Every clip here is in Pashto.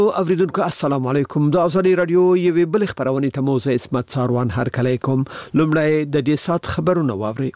اوریدونکو السلام علیکم د ازادي رادیو یوې بل خبرونه ته موزه اسمت څاروان هر کله کوم لمړی د دې سات خبرونه واوري.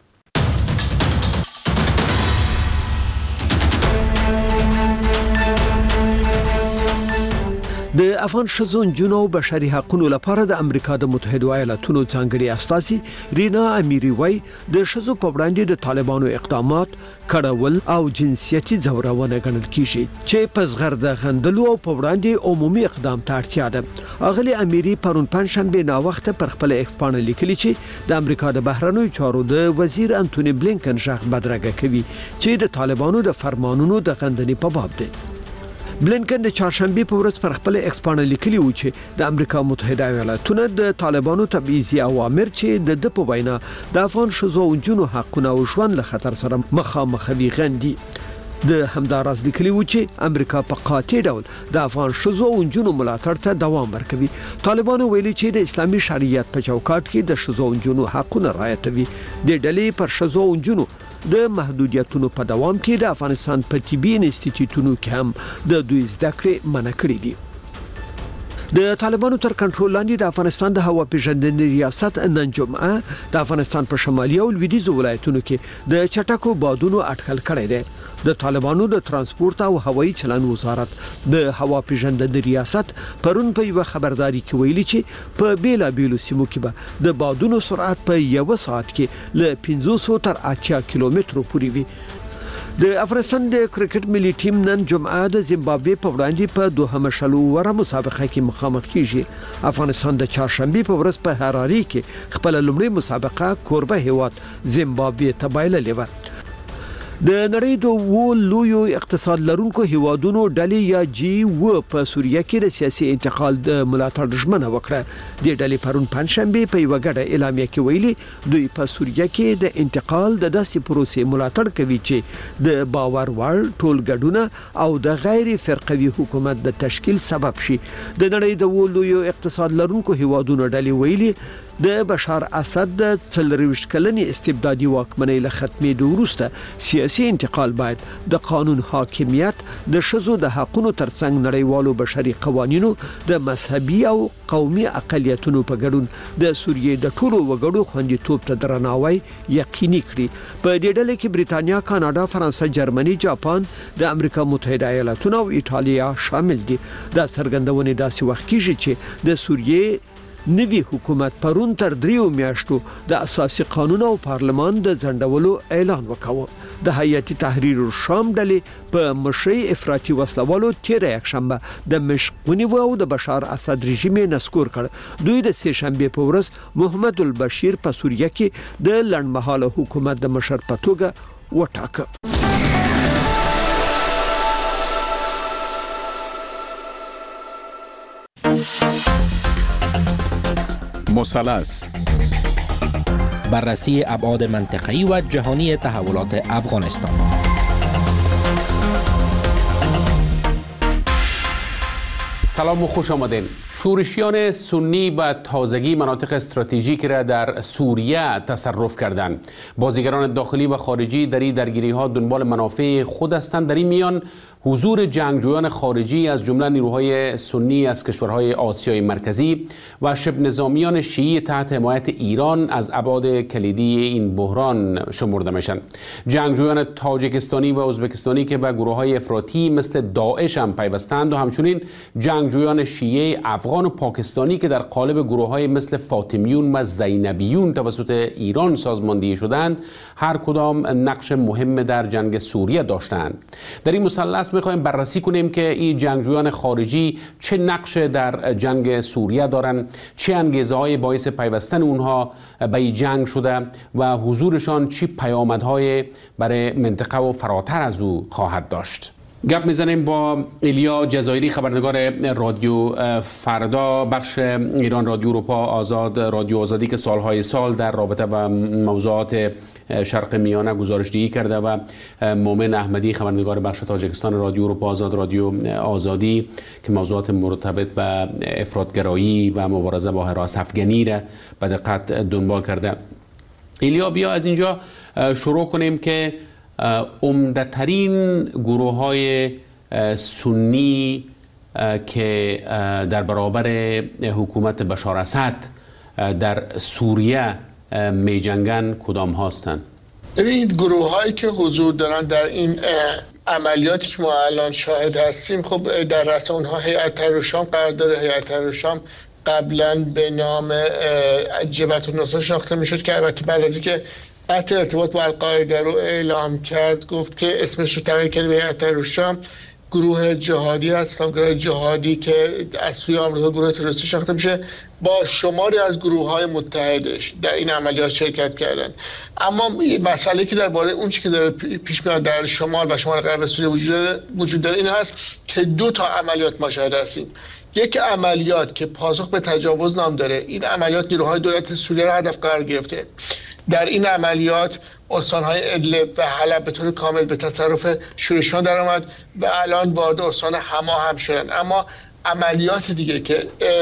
د افغان شذو جنو بشري حقوقو لپاره د امریکا د متحده ایالاتونو ځانګړي استازي رینا امیری وای د شذو په وړاندې د طالبانو اقدامات کړهول او جنسيتي ځورونه ګڼل کیږي چې په زغرد غندلو او په وړاندې عمومي اقدام ته اړتیا ده. اغلی امیری پرون پنځشنبه نا وخت پر خپل ایکسپانه لیکلي چې د امریکا د بهرنیو چارو د وزیر انټونی بلینکن ژغ بدرګه کوي چې د طالبانو د فرمانونو د غندنې په باب ده. بلینکن د چهارشنبه په ورځ پر خپل ایکسپانه لیکلي و چې د امریکا متحده ایالاتونو د طالبانو تبعیضي اوامر چې د په وینا د افغان شذو او جنو حقونه او ژوند له خطر سره مخامخ دي غندي. د همداراز لیکلي و چې امریکا په قاطع ډول د افغان شذو او جنو ملاتړ ته دوام ورکوي. طالبانو ویلي چې د اسلامي شریعت په چوکاټ کې د شذو او جنو حقونه رعایتوي. د ډلې پر شذو او جنو د محدودیتونو په دوام کې د افغانستان په طبي انسټیټیوټونو کې هم د دوی زده کړې منع کړې دي. د طالبانو تر کنټرول لاندې د افغانستان د هوا پیژندنې ریاست نن جمعه د افغانستان په شمالي او لویدیځ ولایتونو کې د چټکو بادونو اټکل کړی دی. د طالبانو د ترانسپورت او هوایي چلن وزارت د هوا پیژندنې ریاست پرون په یو خبرداري کې ویلي چې په بیلابیلو سیمو کې به د بادونو سرعت په یو ساعت کې له 500 تر 80 کیلومترو پورې وي. د افغانستان د کرکټ ملي ټیم نن جمعه د زیمبابوې په وړاندې په دوهمه شلوره مسابقه کې مخامخ کیږي. افغانستان د چهارشنبه په ورځ په هراري کې خپل لومړی مسابقه کوربه هیواد زیمبابوې ته بایللې و. د نړۍ د لویو اقتصاد لرونکو هیوادونو ډلې یا G7 په سوریه کې د سیاسي انتقال د ملاتړ ژمنه وکړه. د ډلې پرون پنځشنبه په یو غړ اعلامیه کې ویلي دوی په سوریه کې د انتقال د داسې پروسې ملاتړ کوي چې د باور وړ ټولګډونه او د غیر فرقوي حکومت د تشکیل سبب شي. د نړۍ د لویو اقتصاد لرونکو هیوادونو ډلې ویلي د بشار اسد د 40 کلنې استبدادي واکمنۍ له ختمېدو وروسته سیاسي انتقال باید د قانون حاکمیت د شذو د حقوقو ترڅنګ نړیوالو بشري قوانینو د مذهبي او قومي اقلیتونو په ګډون د سوریې د ټولو وګړو خوندیتوب ته درناوی یقیني کړي. په دې ډله کې بریتانیا، کاناډا، فرانسه، جرمني، جاپان، د امریکا متحده ایالاتونو او ایټالیا شامل دي. دا څرګندونه داسې وخت کېږي چې د سوریې نوی حکومت پرون تر 3 میاشتو د اساسي قانون او پارلمان د ځنډولو اعلان وکاوه. د هیئت تحریر الشام ډلې په مشرۍ افراطي وسلوالو تیر یکشنبه د مشقونی او د بشار اسد رژیم نسکور کړ. دوی د سه شنبه په ورځ محمد البشیر په سوریه کې د لنډمهاله حکومت د مشر په توګه وټاکه. مثلث بررسی ابعاد منطقه‌ای و جهانی تحولات افغانستان. سلام و خوش آمدین. شورشیان سنی به تازگی مناطق استراتژیک را در سوریه تصرف کردند. بازیگران داخلی و خارجی در این درگیری‌ها دنبال منافع خود هستند. در این میان حضور جنگجویان خارجی از جمله نیروهای سنی از کشورهای آسیای مرکزی و شبه نظامیان شیعی تحت حمایت ایران از ابعاد کلیدی این بحران شمرده میشن. جنگجویان تاجیکستانی و ازبکستانی که به گروه‌های افراطی مثل داعش هم پیوستند و همچنین جنگجویان شیعه افغان و پاکستانی که در قالب گروه‌های مثل فاطمیون و زینبیون توسط ایران سازماندهی شدند، هر کدام نقش مهم در جنگ سوریه داشتند. در این مثلث می‌خوایم بررسی کنیم که این جنگجویان خارجی چه نقش در جنگ سوریه دارند، چه انگیزه‌های باعث پیوستن اونها به این جنگ شده و حضورشان چه پیامدهای برای منطقه و فراتر از او خواهد داشت. گپ میزنیم با ایلیا جزایری، خبرنگار رادیو فردا، بخش ایران رادیو اروپا آزاد، رادیو آزادی که سالهای سال در رابطه با موضوعات شرق میانه گزارشدهی کرده، و مومن احمدی، خبرنگار بخش تاجیکستان رادیو اروپا آزاد، رادیو آزادی که موضوعات مرتبط به افراطگرایی و مبارزه با هراس افغانی را به دقت دنبال کرده. ایلیا، بیا از اینجا شروع کنیم که عمده‌ترین گروه‌های سنی که در برابر حکومت بشار اسد در سوریه می جنگن کدام هستند؟ ببینید گروه هایی که حضور دارن در این عملیاتی که ما الان شاهد هستیم، خب در رأس اونها هیئت تحریر الشام قرار داره. هیئت تحریر الشام قبلا به نام جبهة النصرة شناخته میشد که البته بعد از اینکه قطع ارتباط با القاعده رو اعلام کرد گفت که اسمش رو تغییر کرد به هیئت تحریر الشام. گروه جهادی هست، گروه جهادی که از سوی آمریکا گروه تروریستی شناخته میشه، با شماری از گروه‌های متحدش در این عملیات شرکت کردن. اما مسئله که درباره اون چیزی که داره پیش میاد در شمال و شمال غرب سوریه وجود داره این هست که 2 تا عملیات ما شاهد هستیم. یک عملیات که پاسخ به تجاوز نام داره، این عملیات نیروهای دولت سوریه را هدف قرار گرفته. در این عملیات استان‌های ادلب و حلب به طور کامل به تصرف شورشیان درآمد و الان وارد استان حما هم شدن. اما عملیات دیگه که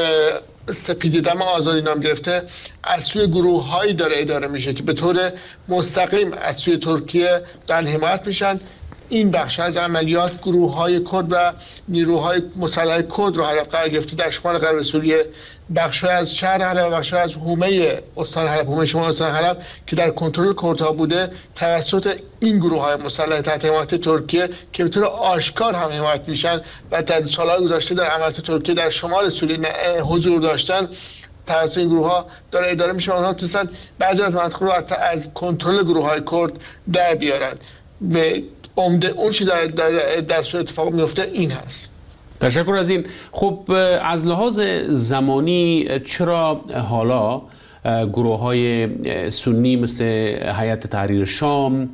سپیددم آزادی نام گرفته از سوی گروه‌هایی داره اداره میشه که به طور مستقیم از سوی ترکیه دارن حمایت میشن. این بخش از عملیات گروه‌های کرد و نیروهای مسلح کرد رو هدف قرار گرفته در شمال غرب سوریه، بخش از شهر حلب و بخش از حومه استان حلب، حومه شمال استان حلب که در کنترل کردها بوده توسط این گروه‌های مسلح تحت حمایت ترکیه که به طور آشکار هم حمایت میشن و در سال‌های گذشته در عملیات ترکیه در شمال سوریه حضور داشتن توسط این گروه‌ها داره اداره میشه و اونها تونستن بعضی از مناطق رو از کنترل گروه‌های کرد در بیارن. به عمده اون چی در سوی اتفاق میفته این هست. تشکر از این. خب از لحاظ زمانی چرا حالا گروه های سنی مثل هیئت تحریر الشام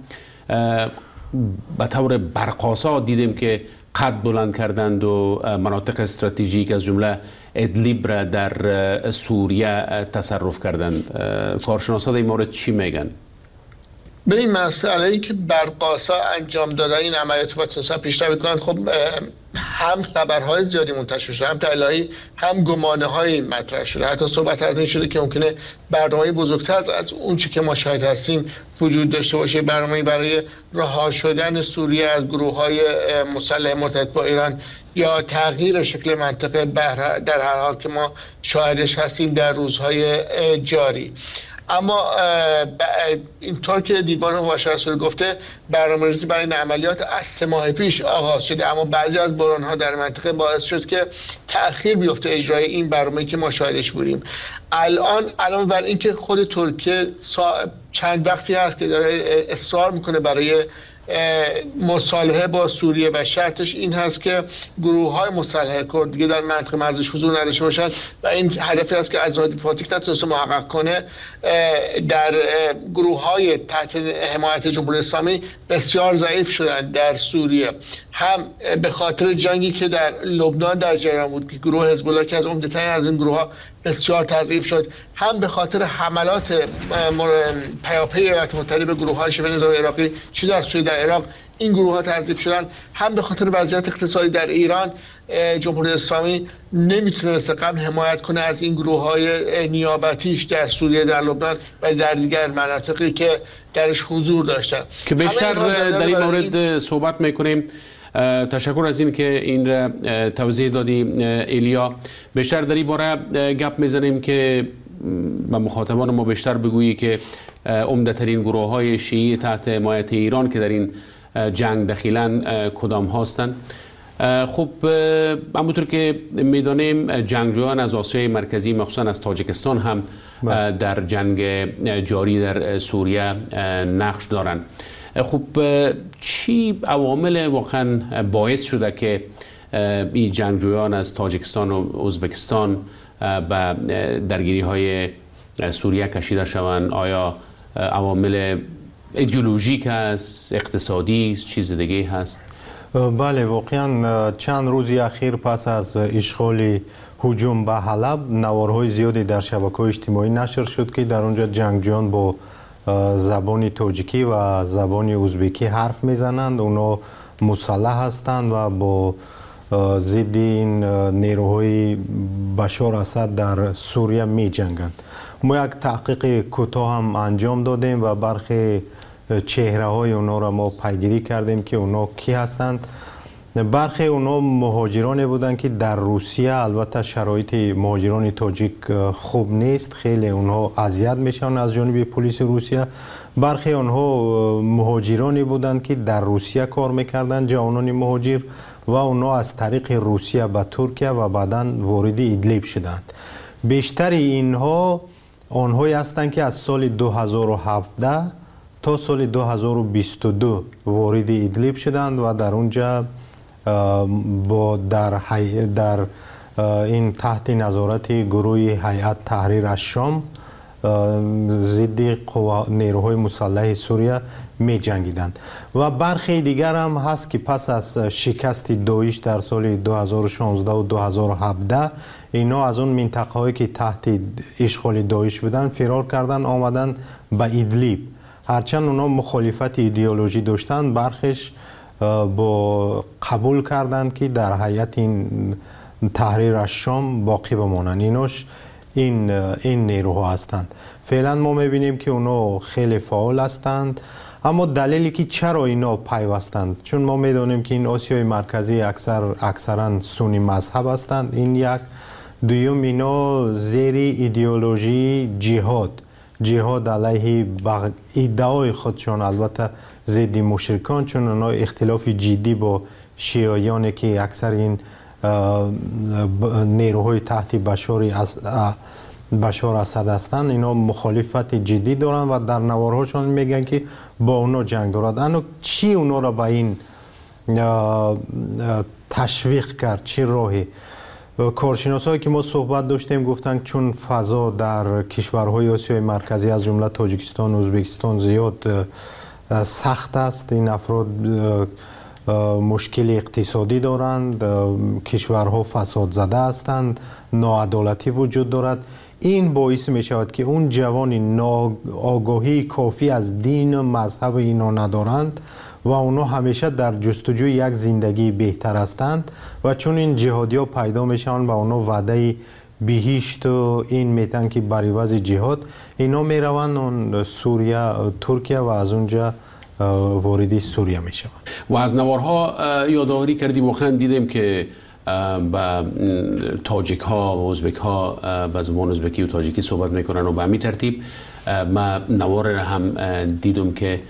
به طور برقاسا دیدیم که قد بلند کردند و مناطق استراتژیک از جمله ادلیب را در سوریه تصرف کردند؟ کارشناسان این مورد چی میگن؟ به این مسئله‌ای که برقاسا انجام دادن این عملیات و تونستن پیشروی کنند، خب هم خبرهای زیادی منتشر شده، هم دلایلی، هم گمانه‌های مطرح شده. حتی صحبت از این شده که ممکنه برنامه‌ای بزرگتر از اون چی که ما شاهد هستیم وجود داشته باشه، برنامه‌ای برای رها شدن سوریه از گروه‌های مسلح مرتبط با ایران یا تغییر شکل منطقه در هر حال که ما شاهدش هستیم در روزهای جاری. اما اینطور که دیوان حقوق بشر سوریه گفته برنامه‌ریزی برای این عملیات از 3 ماه پیش آغاز شده، اما بعضی از بحران‌ها در منطقه باعث شد که تأخیر بیفته اجرای این برنامه‌ای که ما شاهدش بودیم. الان بر اینکه خود ترکیه چند وقتی هست که داره اصرار میکنه برای مصالحه با سوریه و شرطش این هست که گروه‌های مسلح کرد دیگه در منطقه مرزش حضور نداشته باشند و این هدفی است که از راه دیپلماتیک نتونسته محقق کنه. در گروه‌های تحت حمایت جمهوری اسلامی بسیار ضعیف شدن در سوریه، هم به خاطر جنگی که در لبنان در جریان بود که گروه حزب الله که از عمده‌ترین از این گروه‌ها بسیار تضعیف شد، هم به خاطر حملات پیاپی ایالات متحده به گروه‌های شبه نظامی عراقی چه در سوریه در عراق این گروه‌ها تضعیف شدن، هم به خاطر وضعیت اقتصادی در ایران جمهوری اسلامی نمیتونه مثل قبل حمایت کنه از این گروه‌های نیابتیش در سوریه، در لبنان و در دیگر مناطقی که درش حضور داشتن که بیشتر در این مورد صحبت میکنیم. تشکر از این که این را توضیح دادی ایلیا. بیشتر در این باره گپ میزنیم که به مخاطبان ما بیشتر بگویی که عمده‌ترین گروه‌های شیعی تحت حمایت ایران که در این جنگ دخیلن کدام هستند. خب همونطور که میدانیم جنگجویان از آسیای مرکزی مخصوصا از تاجیکستان هم در جنگ جاری در سوریه نقش دارند. خب چی عوامل واقعا باعث شده که این جنگجویان از تاجیکستان و ازبکستان به درگیری های سوریه کشیده شوند؟ آیا عوامل ایدئولوژیک است، اقتصادی است، چیز دیگه هست؟ بله، واقعا چند روزی اخیر پس از اشغال هجوم به حلب نوارهای زیادی در شبکه‌های اجتماعی نشر شد که در اونجا جنگجویان با زبان تاجیکی و زبان ازبکی حرف میزنند. اونا مسلح هستند و با ضد این نیروهای بشار اسد در سوریه می جنگند. ما یک تحقیق کوتاه هم انجام دادیم و برخی چهره های اونا را ما پیگیری کردیم که اونا کی هستند. برخی اونا مهاجرانی بودن که در روسیه، البته شرایط مهاجران تاجیک خوب نیست، خیلی اونها اذیت میشن از جانب پلیس روسیه. برخی اونها مهاجرانی بودن که در روسیه کار میکردن، جوانان مهاجر، و اونا از طریق روسیه به ترکیه و بعداً وارد ادلیب شدند. بیشتر اینها آنهایی هستند که از سال 2017 تا سال 2022 وارد ادلیب شدند و در اونجا در این تحت نظارت گروه هیئت تحریر الشام ضد نیروهای مسلح سوریه می جنگیدند. و برخی دیگر هم هست که پس از شکست داعش در سال 2016 و 2017 اینا از اون منطقه هایی که تحت اشغال داعش بودن فرار کردن آمدن به ادلیب. هرچند اونا مخالفت ایدئولوژی داشتن، برخیش با قبول کردند که در هیئت این تحریر الشام باقی بمانند. اینوش این نیروها هستند. فعلا ما میبینیم که اونا خیلی فعال هستند، اما دلیلی که چرا اینا پیوستند، چون ما میدونیم که این آسیای مرکزی اکثرا سنی مذهب هستند، این یک. دوم اینا زیر ایدئولوژی جهاد علیه ادعای خودشان، البته ضد مشرکان، چون اونا اختلاف جدی با شیعیانی که اکثر این نیروهای تحت بشار اسد هستند، اینا مخالفت جدی دارن و در نوارهاشون میگن که با اونا جنگ دارد. اما چی اونا را به این تشویق کرد؟ چی راهی؟ کارشناسایی که ما صحبت داشتیم گفتن چون فضا در کشورهای آسیای مرکزی از جمله تاجیکستان و ازبکستان زیاد سخت است، این افراد مشکل اقتصادی دارند، کشورها فساد زده هستند، ناعدالتی وجود دارد. این باعث می شود که اون جوان آگاهی کافی از دین و مذهب اینا ندارند و اونا همیشه در جستجوی یک زندگی بهتر هستند و چون این جهادی ها پیدا میشن و اونا وعده بهشت و این میتن که بر عوض جهاد اینا میروند اون سوریه، ترکیه و از اونجا وارد سوریه میشن. و از نوارها یادآوری کردی، واقعا دیدیم که با تاجیک ها و ازبک ها با زبان ازبکی و تاجیکی صحبت میکنن و به همین ترتیب ما نوار هم دیدم که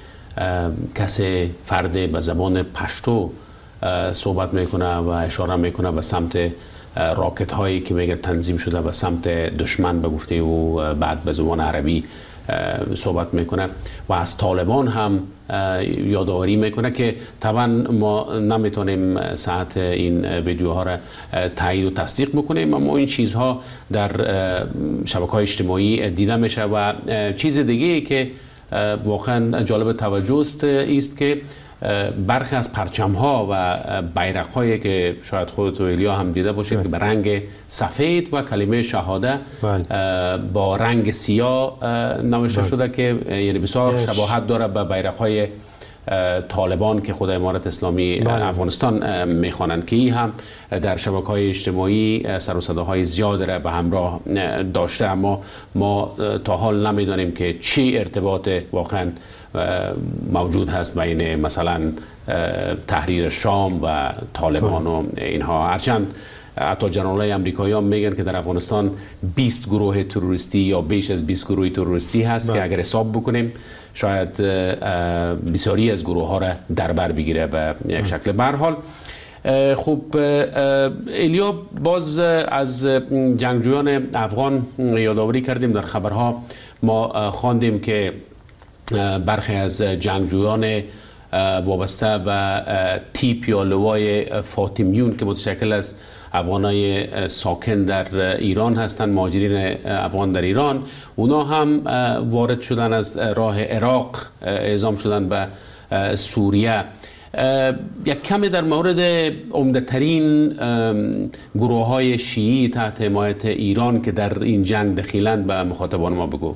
کسی فرد به زبان پشتو صحبت میکنه و اشاره میکنه به سمت راکت هایی که میگه تنظیم شده به سمت دشمن به گفته و بعد به زبان عربی صحبت میکنه و از طالبان هم یادآوری میکنه که طبعا ما نمیتونیم ساعت این ویدیوها را تایید و تصدیق بکنیم، اما این چیزها در شبکه‌های اجتماعی دیده میشه. و چیز دیگه که واقعا جالب توجه است که برخی از پرچم ها و بیرق هایی که شاید خودت و ایلیا هم دیده باشید که به رنگ سفید و کلمه شهاده با رنگ سیاه نوشته شده که یعنی بسیار شباهت داره به بیرق های طالبان که خود امارت اسلامی افغانستان میخوانند، که این هم در شبکه‌های اجتماعی سر و صداهای زیاد را به همراه داشته. اما ما تا حال نمیدانیم که چی ارتباط واقعا موجود هست بین مثلا تحریر شام و طالبان و اینها. هرچند حتی جنرالای امریکایی هم میگن که در افغانستان 20 گروه تروریستی یا بیش از 20 گروه تروریستی هست که اگر حساب بکنیم شاید بسیاری از گروه ها را در بر بگیره به یک شکل. به هر حال خب ایلیا، باز از جنگجویان افغان یادآوری کردیم. در خبرها ما خواندیم که برخی از جنگجویان وابسته به تیپ یا لوای فاطمیون که متشکل از افغانای ساکن در ایران هستند، مهاجرین افغان در ایران، اونا هم وارد شدن از راه عراق، اعزام شدن به سوریه. یک کمی در مورد عمده‌ترین گروه های شیعی تحت حمایت ایران که در این جنگ دخیلند به مخاطبان ما بگو.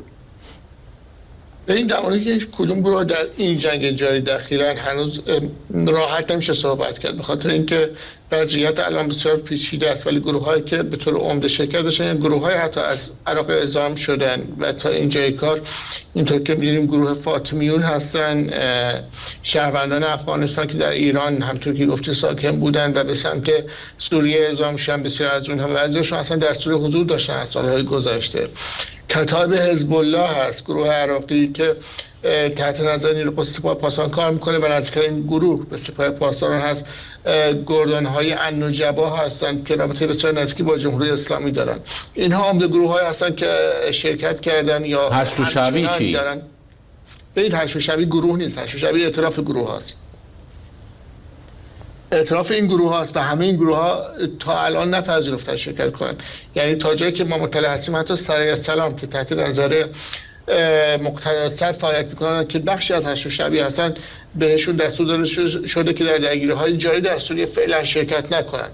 به این در مورد که کدوم گروه در این جنگ جاری دخیلن هنوز راحت نمیشه صحبت کرد، به خاطر اینکه وضعیت الان بسیار پیچیده است، ولی گروه‌هایی که به طور عمده شرکت داشتن، گروه‌های حتی از عراق اعزام شدن و تا اینجای کار اینطور که می‌دونیم گروه فاطمیون هستن، شهروندان افغانستان که در ایران همونطور که گفتی ساکن بودن و به سمت سوریه اعزام شدن. بسیار از اونها بعضی‌هاشون اصلا در سوریه حضور داشتن از سال‌های گذشته. کتایب حزب الله هست، گروه عراقی که تحت نظر نیروی سپاه پاسداران کار میکنه و نزدیکترین گروه به سپاه پاسداران هست گردان‌های النجبا هستند که رابطه بسیار نزدیکی با جمهوری اسلامی دارن. اینها عمده گروه‌هایی هستند که شرکت کردن یا هشت شعبی چی دارن. این هشت شعبی گروه نیست، هشت شعبی ائتلاف گروه هست. ائتلاف این گروه هاست و همه این گروه ها تا الان نپذیرفتن شرکت کنن. یعنی تا جایی که ما مطلع هستیم حتی سرای السلام که تحت نظر مقتدی صدر فعالیت میکنن که بخشی از هشت شعبی هستن بهشون دستور داده شده که در درگیری‌های جاری در سوریه فعلا شرکت نکنن.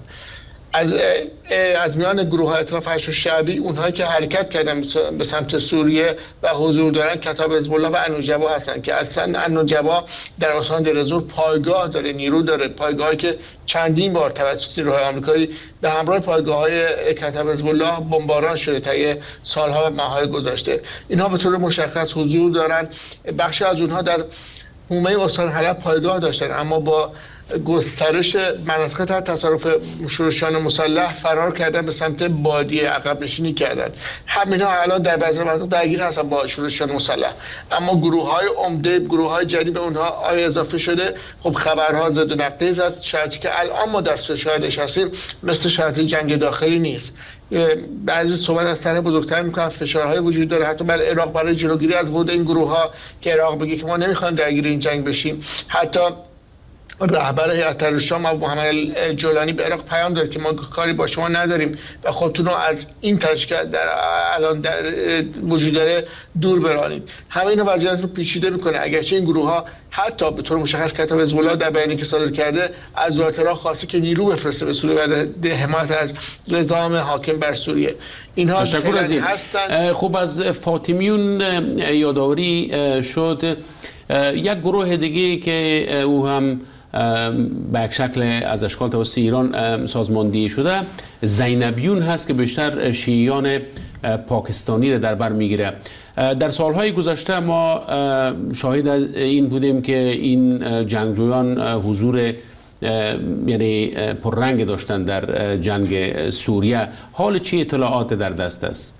از میان گروه های ائتلاف هشت شعبی اونهایی که حرکت کردن به سمت سوریه و حضور دارن کتایب حزب الله و النجبا هستن که اصلا النجبا در استان دیر الزور پایگاه داره، نیرو داره، پایگاهی که چندین بار توسط نیروهای آمریکایی به همراه پایگاه‌های کتایب حزب الله بمباران شده طی سالها و ماه‌های گذشته. اینها به طور مشخص حضور دارن. بخشی از اونها در حومه استان حلب پایگاه داشتن، اما با گسترش مناطق تحت تصرف شورشیان مسلح فرار کردن به سمت بادیه، عقب نشینی کردن. همینا الان در بعضی مناطق درگیر هستن با شورشیان مسلح، اما گروه‌های عمده، گروه‌های جدید به اونها آیا اضافه شده؟ خب خبرها ضد و نقیض است. شرایطی که الان ما در شاهدش هستیم مثل شرایط جنگ داخلی نیست. بعضی صحبت از طرح بزرگتر میکنن، فشارهای وجود داره حتی بر عراق برای جلوگیری از ورود این گروه‌ها که عراق بگه که ما نمیخوایم درگیر این جنگ بشیم. حتی رهبر هیئت تحریر الشام محمد جولانی به عراق پیام داد که ما کاری با شما نداریم و خودتون رو از این تشکیل در الان در وجود داره دور برانید. همه اینا وضعیت رو پیچیده میکنه. اگرچه این گروه ها حتی به طور مشخص کتایب حزب الله در بیانیه‌ای که صادر کرده از دولت عراق خواسته که نیرو بفرسته به سوریه برای حمایت از نظام حاکم بر سوریه. اینها تشکر از این هستن. خب از فاطمیون یادآوری شد. یک گروه دیگه که او هم به یک شکل از اشکال توسط ایران سازماندهی شده زینبیون هست که بیشتر شیعیان پاکستانی را در بر میگیره. در سالهای گذشته ما شاهد این بودیم که این جنگجویان حضور یعنی پررنگ داشتن در جنگ سوریه. حال چی اطلاعات در دست است؟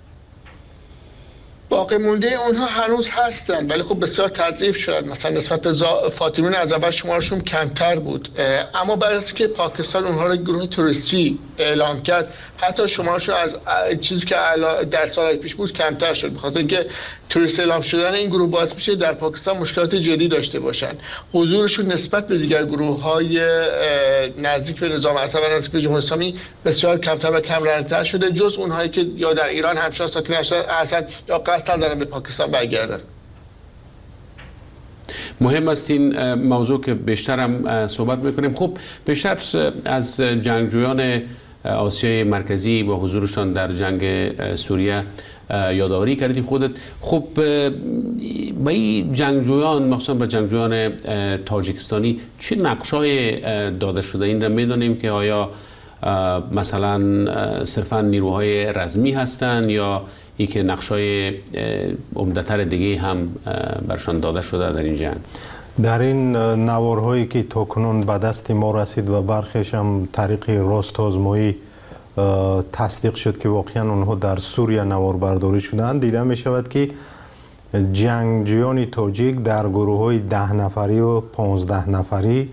باقی مونده اونها هنوز هستن ولی خب بسیار تضعیف شدن. مثلا نسبت به فاطمیون از اول شمارشون کمتر بود، اما بعد از که پاکستان اونها رو گروه توریستی اعلام کرد حتی شمارشون از چیزی که در سالهای پیش بود کمتر شد، بخاطر اینکه توریست اعلام شدن این گروه باعث میشه در پاکستان مشکلات جدی داشته باشن. حضورشون نسبت به دیگر گروه‌های نزدیک به نظام اسد و نزدیک به جمهوری اسلامی بسیار کمتر و کم رنگ‌تر شده، جز اونهایی که یا در ایران همشاه ساکن هستند یا قصد دارن به پاکستان برگردن. مهم است این موضوع که بیشتر هم صحبت میکنیم. خب بیشتر از جنگجویان آسیای مرکزی با حضورشان در جنگ سوریه یادآوری کردی خودت. خب با این جنگجویان مخصوصا با جنگجویان تاجیکستانی چه نقشای داده شده؟ این را میدونیم که آیا مثلا صرفا نیروهای رزمی هستند یا ای که نقشای عمده‌تر دیگه هم برشان داده شده در این جنگ؟ در این نوارهایی که تاکنون به دست ما رسید و برخیش هم طریق راست آزمایی تصدیق شد که واقعا اونها در سوریه نوار برداری شدند، دیده می شود که جنگجویان تاجیک در گروه های 10 نفری و 15 نفری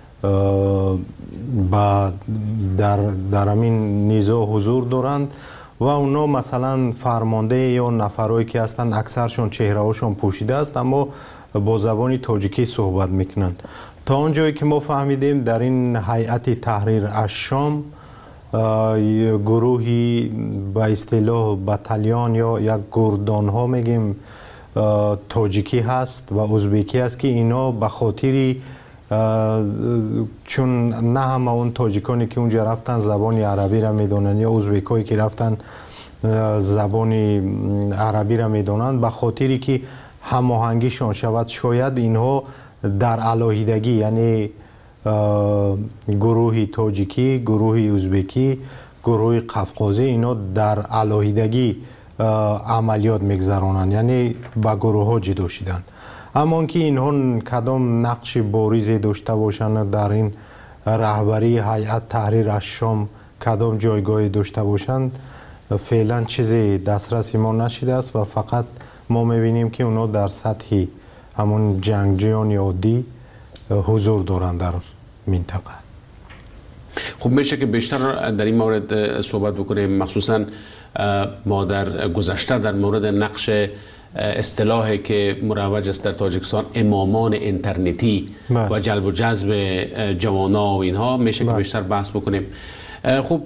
در همین نیزه حضور دارند و اونا مثلا فرمانده یا نفرهایی که هستند اکثرشون چهره‌هاشون پوشیده است اما با زبان تاجیکی صحبت میکنند. تا اونجایی که ما فهمیدیم در این هیئت تحریر الشام گروهی به اصطلاح بتالیون یا یک گردان ها میگیم تاجیکی هست و ازبکی هست که اینا به خاطری چون نه همه اون تاجیکانی که اونجا رفتن زبان عربی را میدونن یا ازبکایی که رفتن زبان عربی را میدونن، به خاطری که هماهنگیشون شود شاید اینها در علاهیدگی یعنی گروه تاجیکی، گروه ازبکی، گروه قفقازی اینا در علاهیدگی عملیات میگذرانند، یعنی با گروه ها جدا شدند. اما که اینها کدام نقش بارزی داشته باشند در این رهبری هیئت تحریر از شام، کدام جایگاهی داشته باشند، فعلا چیزی دسترسی ما نشده است و فقط ما میبینیم که اونا در سطح همون جنگجویان عادی حضور دارند در منطقه. خب میشه که بیشتر در این مورد صحبت بکنیم، مخصوصا ما در گذشته در مورد نقش اصطلاحی که مروج است در تاجیکستان امامان اینترنتی و جلب و جذب جوانا و اینها، میشه که بیشتر بحث بکنیم. خب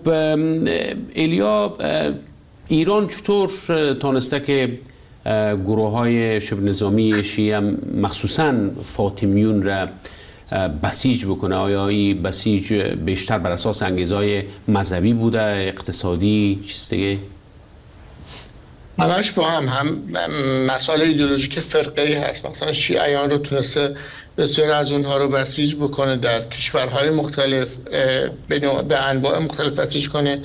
ایلیا، ایران چطور تانسته که گروه های شبه نظامی شیعه مخصوصا فاطمیون را بسیج بکنه؟ آیا این بسیج بیشتر بر اساس انگیزهای مذهبی بوده، اقتصادی، چیز دیگه؟ همش با هم مسائل ایدئولوژیک فرقه‌ای هست. مثلا شیعیان رو تونسته بسیار از اونها رو بسیج بکنه، در کشورهای مختلف به انواع مختلف بسیج کنه.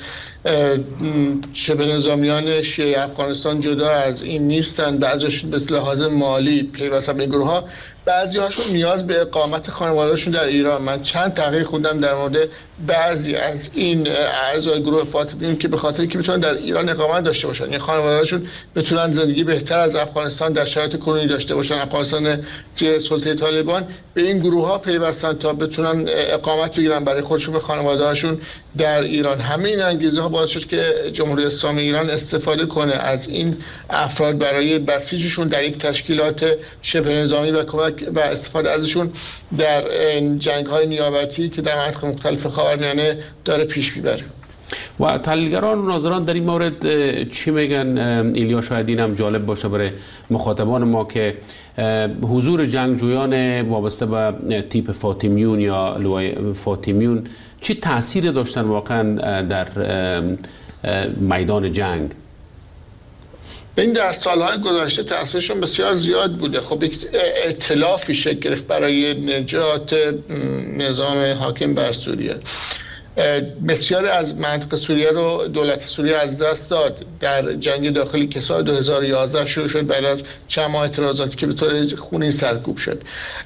شبه نظامیان شیعه افغانستان جدا از این نیستن، بعضیشون به لحاظ مالی پیوستن به این گروه ها، بعضی هاشون نیاز به اقامت خانواده‌شون در ایران. من چند تحقیق خوندم در مورد بعضی از این اعضای گروه فاطمیون که به خاطر که بتونن در ایران اقامت داشته باشن، یعنی خانواده‌شون بتونن زندگی بهتر از افغانستان در شرایط کنونی داشته باشن، افغانستان زیر سلطه طالبان، به این گروه ها پیوستن تا بتونن اقامت بگیرن برای خودشون و خانواده‌هاشون در ایران. همه این انگیزه ها باعث شد که جمهوری اسلامی ایران استفاده کنه از این افراد برای بسیجشون در یک تشکیلات شبه نظامی و استفاده ازشون در جنگ‌های نیابتی که در مناطق مختلف خاورمیانه داره پیش میبره. و تحلیلگران و ناظران در این مورد چی میگن؟ ایلیا، شاید این هم جالب باشه برای مخاطبان ما که حضور جنگجویان وابسته به تیپ فاطمیون یا لوای فاطمیون چی تأثیر داشتن واقعا در میدان جنگ؟ این در سالهای گذشته تأثیرشون بسیار زیاد بوده. خب یک ائتلافی شکل گرفت برای نجات نظام حاکم بر سوریه. بسیار از منطقه سوریه رو دولت سوریه از دست داد در جنگ داخلی که سال 2011 شروع شد بعد از چند ماه اعتراضاتی که به طور خونین سرکوب شد.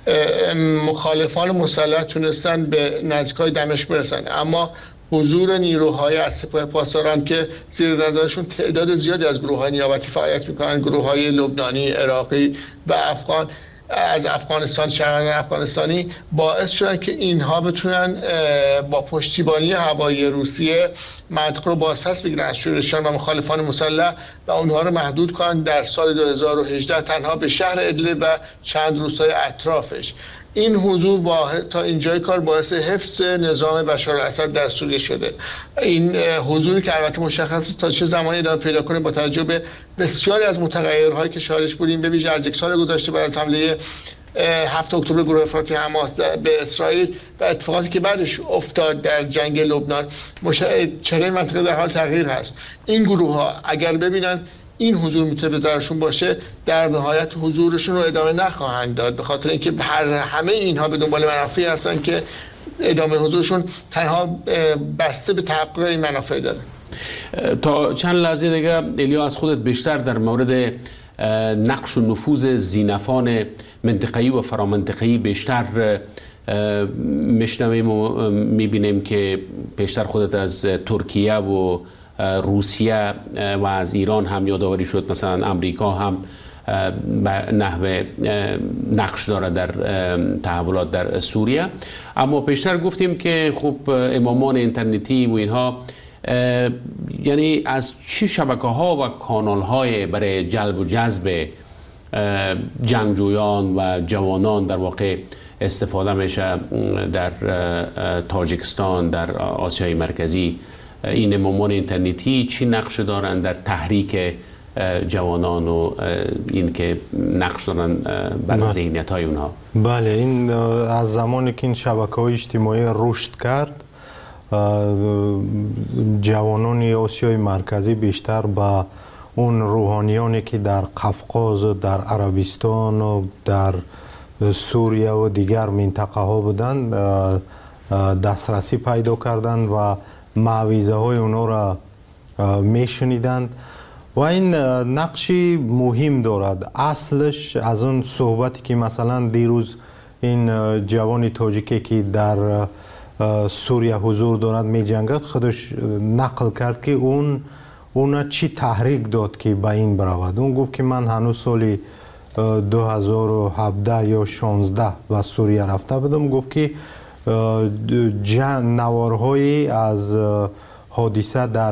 مخالفان مسلح تونستن به نزدیکای دمشق برسن، اما حضور نیروهای از سپاه پاسداران که زیر نظرشون تعداد زیادی از گروه‌های نیابتی فعالیت می‌کنن، گروه‌های لبنانی، عراقی و افغان از افغانستان، شهروندان افغانستانی، باعث شدن که اینها بتونن با پشتیبانی هوایی روسیه منطقه رو بازپس بگیرن از شورشیان و مخالفان مسلح و اونها رو محدود کنن در سال 2018 تنها به شهر ادلب و چند روستای اطرافش. این حضور تا اینجای کار باعث حفظ نظام بشار الاسد در سوریه شده. این حضوری که البته مشخص تا چه زمانی ادامه پیدا کنه با توجه به بسیاری از متغیرهایی که شاهدش بودیم، به ویژه از یک سال گذشته بعد از حمله 7 اکتبر گروه افراطی حماس به اسرائیل و اتفاقاتی که بعدش افتاد در جنگ لبنان، چهره منطقه در حال تغییر هست. این گروه ها اگر ببینن این حضور میتونه به ضررشون باشه، در نهایت حضورشون رو ادامه نخواهند داد، به خاطر اینکه همه اینها به دنبال منافعی هستن که ادامه حضورشون تنها بسته به تحقق این منافع داره. تا چند لحظه دیگه ایلیا از خودت بیشتر در مورد نقش و نفوذ زینفان منطقه‌ای و فرامنطقه‌ای بیشتر میشنویم و میبینیم که بیشتر خودت از ترکیه و روسیه و از ایران هم یادآوری شد، مثلا امریکا هم به نحو نقش داره در تحولات در سوریه. اما پیشتر گفتیم که خب امامان اینترنتی و اینها یعنی از چه شبکه ها و کانال های برای جلب و جذب جنگجویان و جوانان در واقع استفاده میشه در تاجیکستان، در آسیای مرکزی؟ این امامان اینترنتی چی نقش دارن در تحریک جوانان و این که نقش دارن بر ذهنیت های اونها؟ بله، این از زمانی که این شبکه‌های اجتماعی رشد کرد، جوانان آسیای مرکزی بیشتر با اون روحانیانی که در قفقاز و در عربستان و در سوریه و دیگر منطقه ها بودند دسترسی پیدا کردند و معاویزه های اونا را میشنیدند و این نقشی مهم دارد. اصلش از اون صحبتی که مثلا دیروز این جوان تاجیکی که در سوریه حضور دارد می جنگد خودش نقل کرد که اون چی تحریک داد که به این برود. اون گفت که من هنوز سال 2017 یا 16 به سوریه رفته بودم. گفت که نوارهایی از حادثه در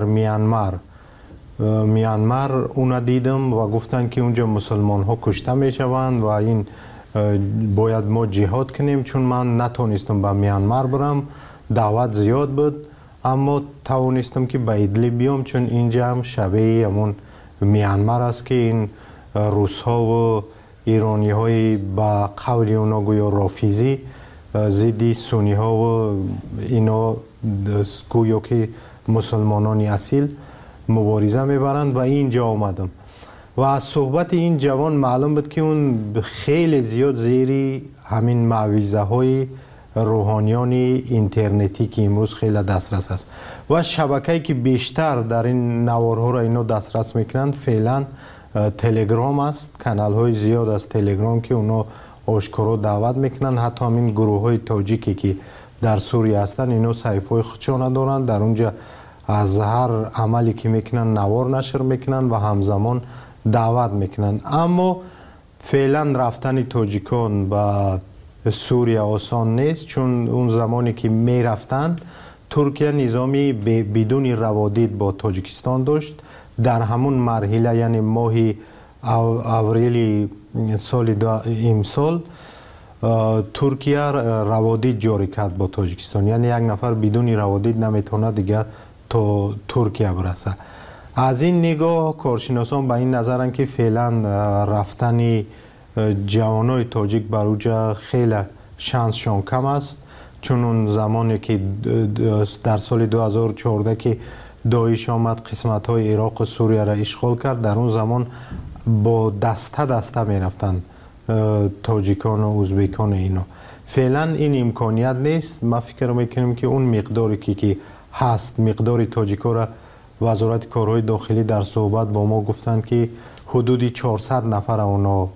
میانمار اون دیدم و گفتن که اونجا مسلمان ها کشته می شوند و این باید ما جهاد کنیم. چون من نتونستم به میانمار برم، دعوت زیاد بود، اما توانستم که به ادلیب بیام چون اینجا هم شبیه همون میانمار است که این روس ها و ایرانی های با قول اونا گویا رافیزی ضد سنی ها و اینا گویا که مسلمانانی اصیل مبارزه میبرند و اینجا آمدم و از صحبت این جوان معلوم بود که اون خیلی زیاد زیری همین معویزه های روحانیان اینترنتی که امروز خیلی دسترس است و شبکه‌ای که بیشتر در این نوارها را اینو دسترس میکنند فعلا تلگرام است. کانال های زیاد از تلگرام که اونا آشکارا دعوت میکنن. حتی همین گروه های تاجیکی که در سوریه هستن اینو صحیفه های خودشان دارن، در اونجا از هر عملی که میکنن نوار نشر میکنن و همزمان دعوت میکنن. اما فعلا رفتن تاجیکان به سوریه آسان نیست چون اون زمانی که میرفتن ترکیه نظامی بدون روادید با تاجیکستان داشت. در همون مرحله یعنی ماه اوریل سال امسال ترکیه روادید جاری کرد با تاجیکستان، یعنی یک نفر بدون روادید نمیتونه دیگه تا ترکیه برسه. از این نگاه کارشناسان به این نظرن که فعلا رفتن جوانای تاجیک بر اونجا خیلی شانسشان کم است چون اون زمانی که در سال 2014 که داعش آمد قسمت های عراق و سوریه را اشغال کرد، در اون زمان با دسته می رفتن تاجیکان و ازبکان اینو. فعلا این امکانیت نیست. ما فکر میکنیم که اون مقداری که هست مقداری تاجیکا را وزارت کارهای داخلی در صحبت با ما گفتند که حدودی 400 نفر اونا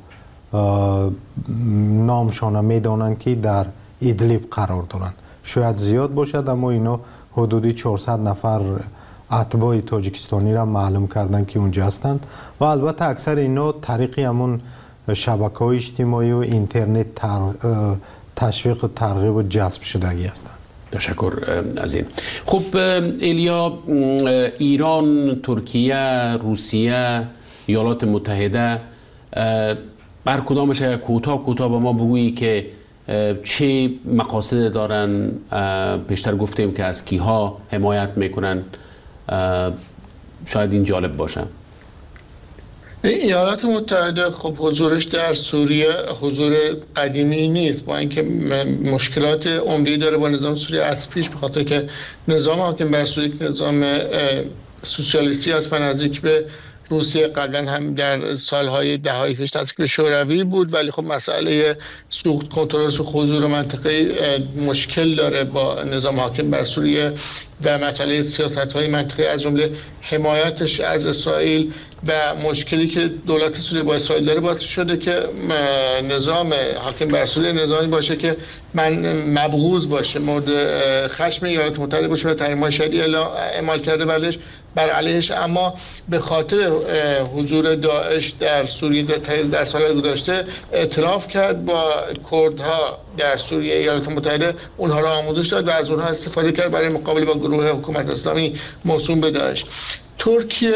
نامشان میدانند که در ادلیب قرار دارند. شاید زیاد باشد اما اینا حدودی 400 نفر اتباع تاجیکستانی را معلوم کردن که اونجا هستند و البته اکثر اینا طریق همون شبکه‌های اجتماعی و اینترنت تشویق و ترغیب و جذب شدگی هستند. تشکر از این. خب ایلیا، ایران، ترکیه، روسیه، ایالات متحده، بر کدامش کوتاه به ما بگویی که چه مقاصد دارن؟ پیشتر گفتیم که از کیها حمایت میکنن، شاید این جالب باشه. ایالات متحده خب حضورش در سوریه حضور قدیمی نیست، با اینکه مشکلات عمده‌ای داره با نظام سوریه از پیش، به خاطر که نظام حاکم بر سوریه نظام سوسیالیستی است و نزدیک به روسیه، قبلا هم در سالهای دههای پیش نزدیک به شوروی بود، ولی خب مسئله سوخت کنترل حضور منطقه مشکل داره با نظام حاکم بر سوریه و مسئله سیاست‌های منطقه از جمله حمایتش از اسرائیل و مشکلی که دولت سوریه با اسرائیل داره باعث شده که نظام حاکم بر سوریه نظامی باشه که مبغوض باشه، مورد خشم ایالات متحده باشه و تحریم‌های شدید اعمال کرده بر علیهش. اما به خاطر حضور داعش در سوریه در سال‌های گذشته اعتراف کرد با کردها در سوریه. ایالات متحده اونها را آموزش داد و از اونها استفاده کرد برای مقابله با گروه حکومت اسلامی موسوم به داعش. ترکیه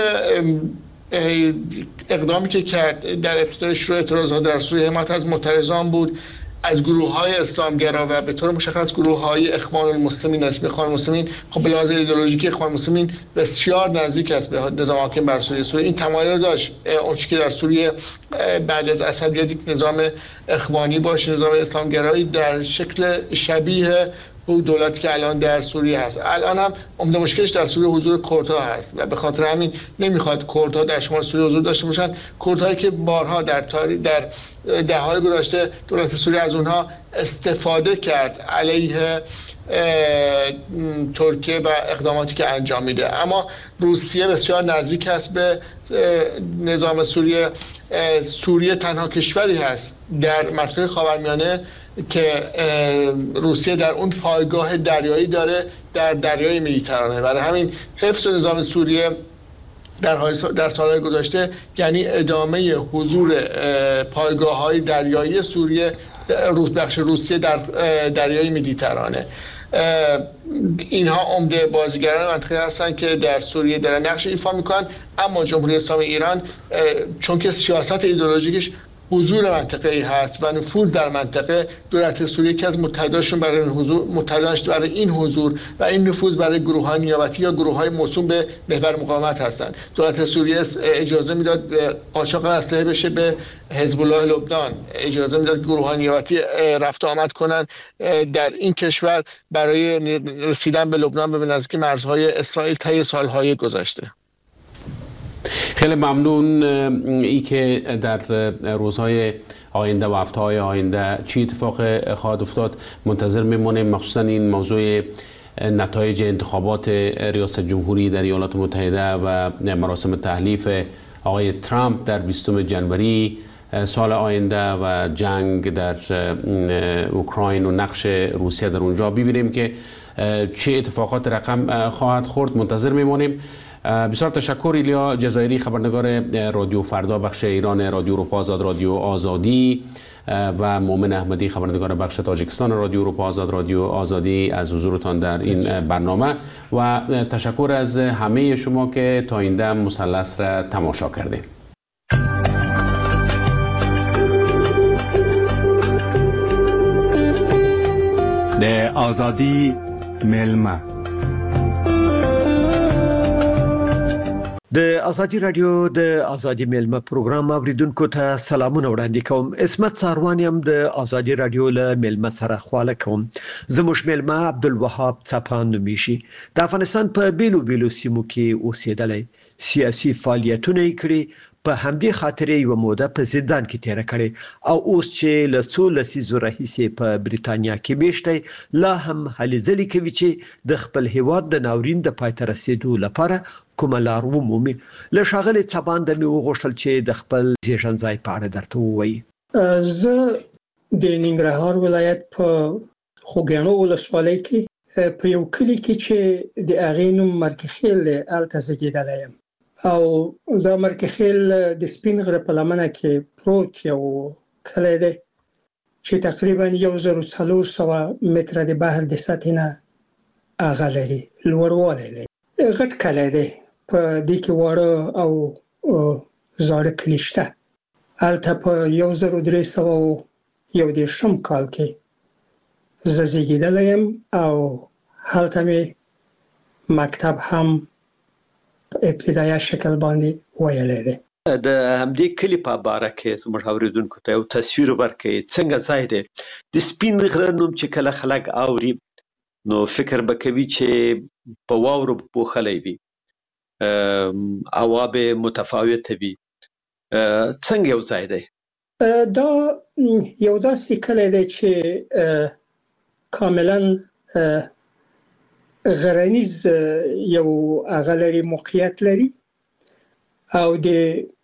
اقدامی که کرد در ابتدای شروع اعتراضات در سوریه حمایت از معترضان بود، از گروه‌های اسلامگرا و به طور مشخص گروه‌های اخوان المسلمین است. اخوان المسلمین خب به لحاظ ایدئولوژیک اخوان المسلمین بسیار نزدیک است به نظام حاکم بر سوریه. این تمایل داشت اون که در سوریه بعد از اسد یک نظام اخوانی باشه، نظام اسلامگرایی در شکل شبیه دولتی که الان در سوریه هست. الان هم عمده مشکلش در سوریه حضور کردها هست و به خاطر همین نمیخواد کردها در شمال سوریه حضور داشته باشن. کردهایی که بارها در دهه‌های گذشته دولت سوریه از اونها استفاده کرد علیه ترکیه و اقداماتی که انجام میده. اما روسیه بسیار نزدیک است به نظام سوریه. سوریه تنها کشوری هست در منطقه خاورمیانه که روسیه در اون پایگاه دریایی داره در دریای مدیترانه. برای همین حفظ نظام سوریه در سالهای گذشته یعنی ادامه حضور پایگاه‌های دریایی سوریه بخش روسیه در دریای مدیترانه. اینها عمده بازیگران منطقه هستند که در سوریه دارن نقش ایفا میکنن. اما جمهوری اسلامی ایران چون که سیاست ایدئولوژیکش حضور منطقه‌ای هست و نفوذ در منطقه، دولت سوریه که از متحداشون برای این حضور و این نفوذ برای گروه‌های نیابتی یا گروه‌های موسوم به محور مقاومت هستند. دولت سوریه اجازه میداد قاچاق اسلحه بشه به حزب الله لبنان، اجازه میداد گروه‌های نیابتی رفت و آمد کنن در این کشور برای رسیدن به لبنان به نزدیک مرزهای اسرائیل طی سال‌های گذشته. خیلی ممنون. ای که در روزهای آینده و هفته‌های آینده چی اتفاق خواهد افتاد منتظر میمونیم، مخصوصا این موضوع نتایج انتخابات ریاست جمهوری در ایالات متحده و مراسم تحلیف آقای ترامپ در 20 جنوری سال آینده و جنگ در اوکراین و نقش روسیه در اونجا ببینیم که چه اتفاقات رقم خواهد خورد. منتظر میمونیم. بسیار تشکر. ایلیا جزایری، خبرنگار رادیو فردا بخش ایران رادیو اروپا آزاد رادیو آزادی و مومن احمدی، خبرنگار بخش تاجیکستان رادیو اروپا آزاد رادیو آزادی از حضورتان در این برنامه و تشکر از همه شما که تا این دم مثلث را تماشا کردید. د آزادی ملما د ازادي رادیو د ازادي ملما پروګرام اوریدونکو ته سلامونه وړاندې کوم. اسمت ساروانیم د ازادي رادیو له ملما سره خواله کوم. زموږ ملما عبدالوهاب څپان نومیشي د افغانستان په بیلو سیمو کې اوسېدلی، سیاسي فعالیتونه یې کړي، په همدې خاطر یو موده په زندان کې تیر کړي او اوس چې له څو لسیزو راهیسې په بریتانیا کې میشته لا هم هلې ځلې کوي چې د خپل هیواد د ناورین د پای ته رسیدو لپاره کومه لار ومومي. له ښاغلي څپان د مې وغوښتل چې د خپل زیږنځای په اړه درته ووایي. زه د ننګرهار ولایت په خوږیاڼو ولسوالۍ کې په یو کلي کې چې د هغې نوم مرکخیل دی هلته زیږېدلی یم او دا مرکخیل د سپین غره په لمنه کې پروت یو کلی دی چې تقریبا 1400 متره د بحر د سطحې نه هغه لري، لوړوالی لري. غټ کلی دی، په دې کې واړه او زاړه کلي شته. هلته په 1310 کال کې زه زیږېدلی یم او هلته مې مکتب هم ابتدایي شکل باندې ویلی دی. د همدې کلی په باره کې زموږ اوریدونکو ته یو تصویر ورکړئ، څنګه ځای دی؟ د سپین غره نوم چې کله خلک اوري نو فکر به کوي چې په واورو پوښلی وي، هوا به متفاوته وي. څنګه یو ځای دی؟ دا یو داسې کلی دی چې کاملا غرنیز یو هغه لري، موقعیت لري او د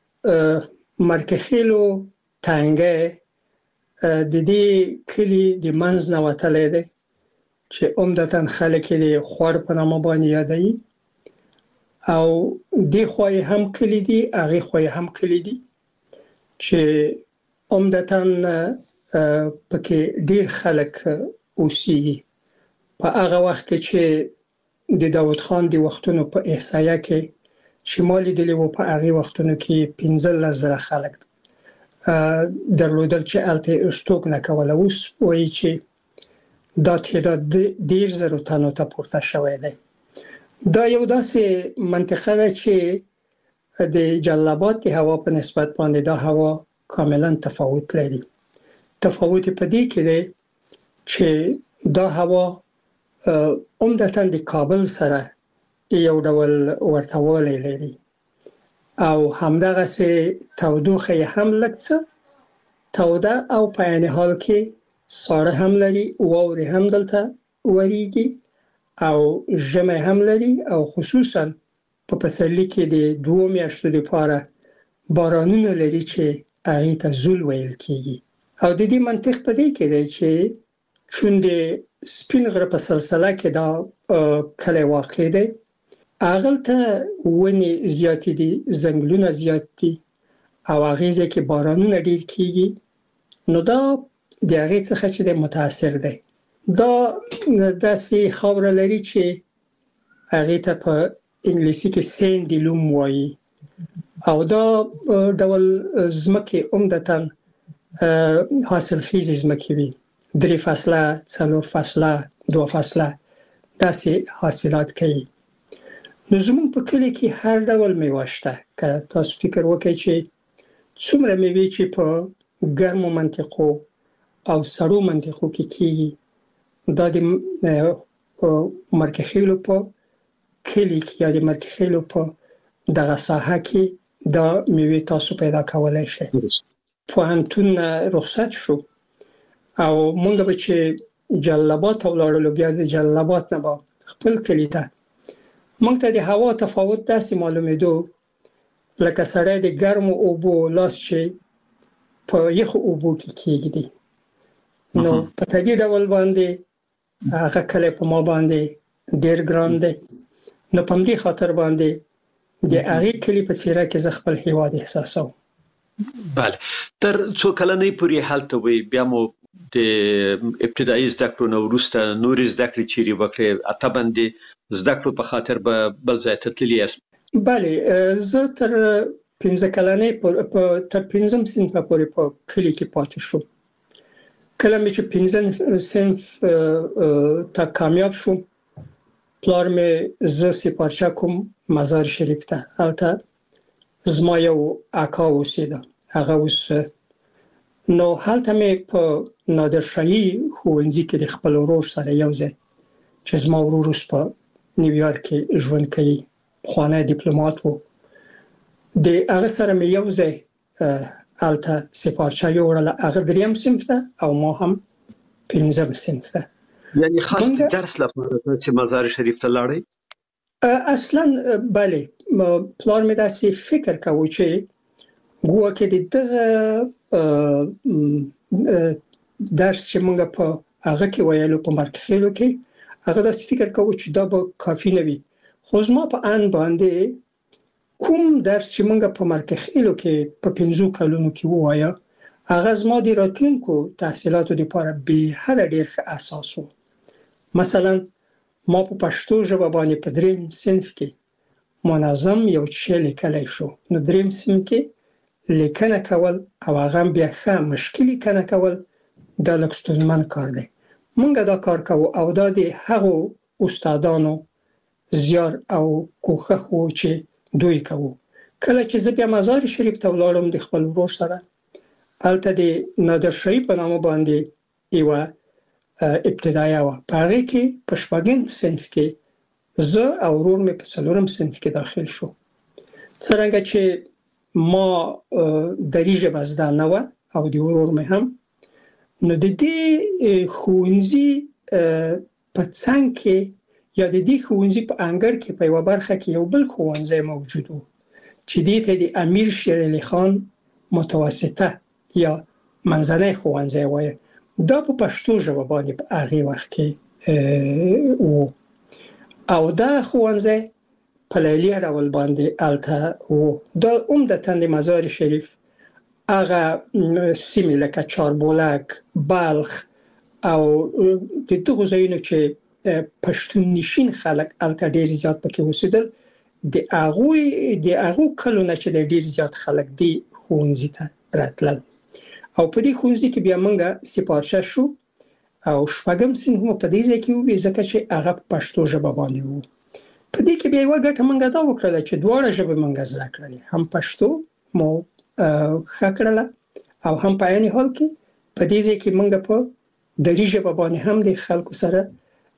مرکخیلو تنګی د دې کلي د منځ نه وتلی دی چې عمدتاً خلک یې د خوړ په نامه باندې یادوي او دې خوا یې هم کلي دي، هغې خوا یې هم کلي دي چې عمدتاً پکې ډېر خلک اوسېږي. په هغه وخت کې چې د داود خان د وختونو په احصایه کې چې ما لیدلی و، په هغې وختونو کې 15,000 خلک درلودل چې هلته یې استوګ نه کوله. اوس وایي چې دا تعداد 10,000 تنو ته پورته شوی دی. دا یو داسې منطقه ده چې د جلال آباد د هوا په نسبت باندې دا هوا کاملا تفاوت لري. تفاوت په دې کې دی چې دا هوا عمدتاً د کابل سره یو ډول ورتهوالی لري او همدغسې تودوخه یې هم لږ څه توده او په عین حال کې ساړه هم لري، واورې هم دلته وریږي او ژمی هم لري او خصوصاً په پسرلي کې د 2 میاشتو لپاره بارانونه لري چې هغې ته زول ویل کېږي. او د دې منطق په دې کې دی چې چون د سپین غره په سلسله کې دا کلی واقع دی، هغلته ونې زیاتې دي، ځنګلونه زیات دي او هغې ځای کې بارانونه ډېر کېږي، نو دا د هغې څخه چې دی متاثر دی. دا داسې خاوره لري چې هغې ته په انګلیسي کې سینډي لوم وایي او دا ډول ځمکې عمدتاً حاصلخیزې ځمکې وي، 3 فصله، 4 فصله، 2 فصله داسې حاصلات کوي. نو زموږ په کلي کې هر ډول میوه شته. که تاسو فکر وکړئ چې څومره میوې چې په ګرمو منطقو او سړو منطقو کې کېږي، دا د مرکخیلو په کلي کې یا د مرکخیلو په دغه ساحه کې دا میوې تاسو پیدا کولی شئ. پوهنتون رخصت شو او مونږ به چې جلال آباد ته ولاړلو، بیا د جلال آباد نه به خپل کلي ته، مونږ ته د هوا تفاوت داسې معلومېدو لکه سړی د ګرمو اوبو لاس چې په یخو اوبو کې کېږدي. نو په طبیعي ډول باندې هغه کلی په ما باندې ډېر ګران دی. نو په همدې خاطر باندې د هغې کلي په څېره کې زه خپل هېواد احساسوم. بله، تر څو کلنۍ پورې هلته وئ، بیا مو د ابتدایي زده کړو نه وروسته نورې زده کړې چیرې وکړې؟ طبعا د زده کړو په خاطر به بل ځای ته تللي یاست؟ بله، زه تر 15 کلنۍ تر 5م صنفه پورې په کلي کې پاتې شوم. کله مې چې 5م صنف ته کامیاب شوم، پلار مې زه سپارچه کوم مزار شریف ته. هلته زما یو اکا اوسېده، هغه اوس نو هلته مې په نادرشاهي ښوونځي کې د خپل ورور سره یو ځای، چې زما ورور اوس په نیویارک کې ژوند کوي، پخوانی ډیپلومات و، د هغه سره مې یو ځای هلته سپارچه یوړله. هغه 3م صنف ته او ما هم 5م صنف ته. یعنی خاص درس لپاره چې مزار شریف ته لاړئ؟ اصلا بله، پلار مې داسې فکر کوو چې ګویا کې د دغه درس چې موږ په هغه کې ویلو په مرکخیلو کې، هغه داسې فکر کوو چې دا به کافي نه وي. خو زما په ان باندې کوم درس چې موږ په مرکخیلو کې په 5 کلونو کې ووایه، هغه زما د راتلونکو تحصیلاتو لپاره بې حده ډېر ښه اساس و. مثلا ما په پښتو ژبه باندې په 3م صنف کې منظم یو څه لیکلی شو. نو 3م صنف کې لیکنه کول او هغه بیا ښه مشکل لیکنه کول دا لږ ستونزمن کار دی. موږ دا کار کوو او دا د هغو استادانو زیار او کوښښ و چې دوی کوو. کله چې زه بیا مزار شریف ته ولاړم د خپل ورور سره، هلته د نادرشاهي په نامه باندې یوه ابتدایه وه، په هغې کې په 4م صنف کې زه او ورور مې په 4م صنف کې داخل شو. څرنګه چې ما دري ژبه زده نه وه او د ورور مې هم، نو د دې ښوونځي په څنګ کې یا د دې ښوونځي په انګړ کې په یوه برخه کې یو بل ښوونځی موجود و چې دې ته د امیر شیر علي خان متوسطه یا منځنی ښوونځی وایي. دا په پښتو ژبه باندې په هغې وخت کې و او دا ښوونځی په لیلیه ډول باندې هلته و. دا عمدتاً د مزار شریف هغه سیمې لکه چاربولک، بلخ او د دغو ځایونو چې پښتون نشین خلک هلته ډېر زیات پکې اوسېدل، د هغو کلو نه چې د ډېر زیات خلک دې ښوونځي ته راتلل. او په دې ښوونځي کې بیا موږ سپارچه شو او 4م صنف مو په دې ځای کې ووي، ځکه چې هغه په پښتو ژبه باندې و. په دې کې بیا یوه ګټه موږ دا وکړله چې دواړه ژبې موږ زده کړلې، هم پښتو مو ښه کړله او هم په عین حال کې په دې ځای کې موږ په دري ژبه باندې هم د خلکو سره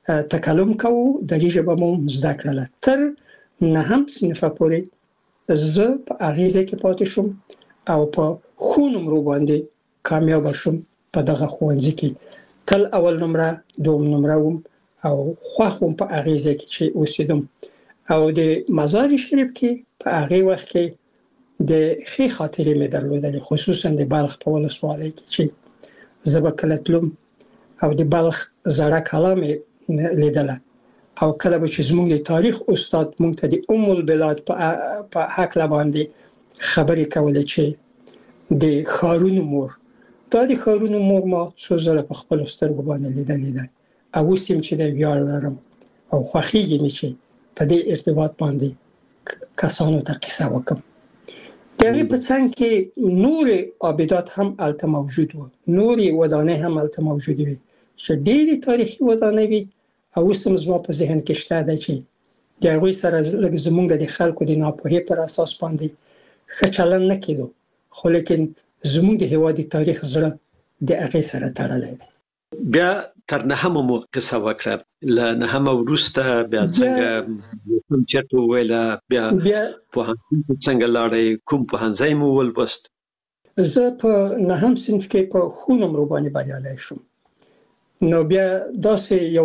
تکلم کوو د دې ژبه مو زده کړله تر 9 صنفه پورې زه په هغې ځای کې پاتې شوم او په ښو نمرو باندې کامیابه شوم په دغه ښوونځي کې تل اول نمره دوم نمره وم او خوښ وم په هغې ځای کې چې اوسېدم او د مزار شریف کې په هغې وخت کې د ښې خاطرې مې درلودلې خصوصا د بلخ په ولسوالۍ کې چې زه به کله تلم او د بلخ زړه کلا مې لیدله او کله به چې زموږ د تاریخ استاد موږ ته د البلاد په هکله باندې خبرې کولې چې د ښارونو مور دا د ښارونو مور ما څو ځله په خپلو سترګو باندې لیدلې ده او اوس هم چې د ویاړ لرم او خوښېږي مې چې په دې ارتباط باندې کسانو ته قصه وکړم د هغې په څنګ کې نورې آبدات هم هلته موجود وو نورې ودانۍ هم هلته موجود وي چې ډېرې تاریخي ودانۍ وي او اوس هم زما په ذهن کې شته ده چې د هغوی سره لږ زموږ د خلکو د ناپوهۍ پر اساس باندې ښه چلند نه کېدو خو لیکن زموږ د هېواد د تاریخ زړه د هغې سره تړلی دی بیا تر 9 مو قصه وکړه له 9 وروسته بیا څنګه کوم چېرته وویله بیا پوهنتون ته څنګه لاړئ کوم پوهنځی مو ولوست زه په 9 صنف کې په ښو نمرو باندې بریالی شوم نو بیا داسې یو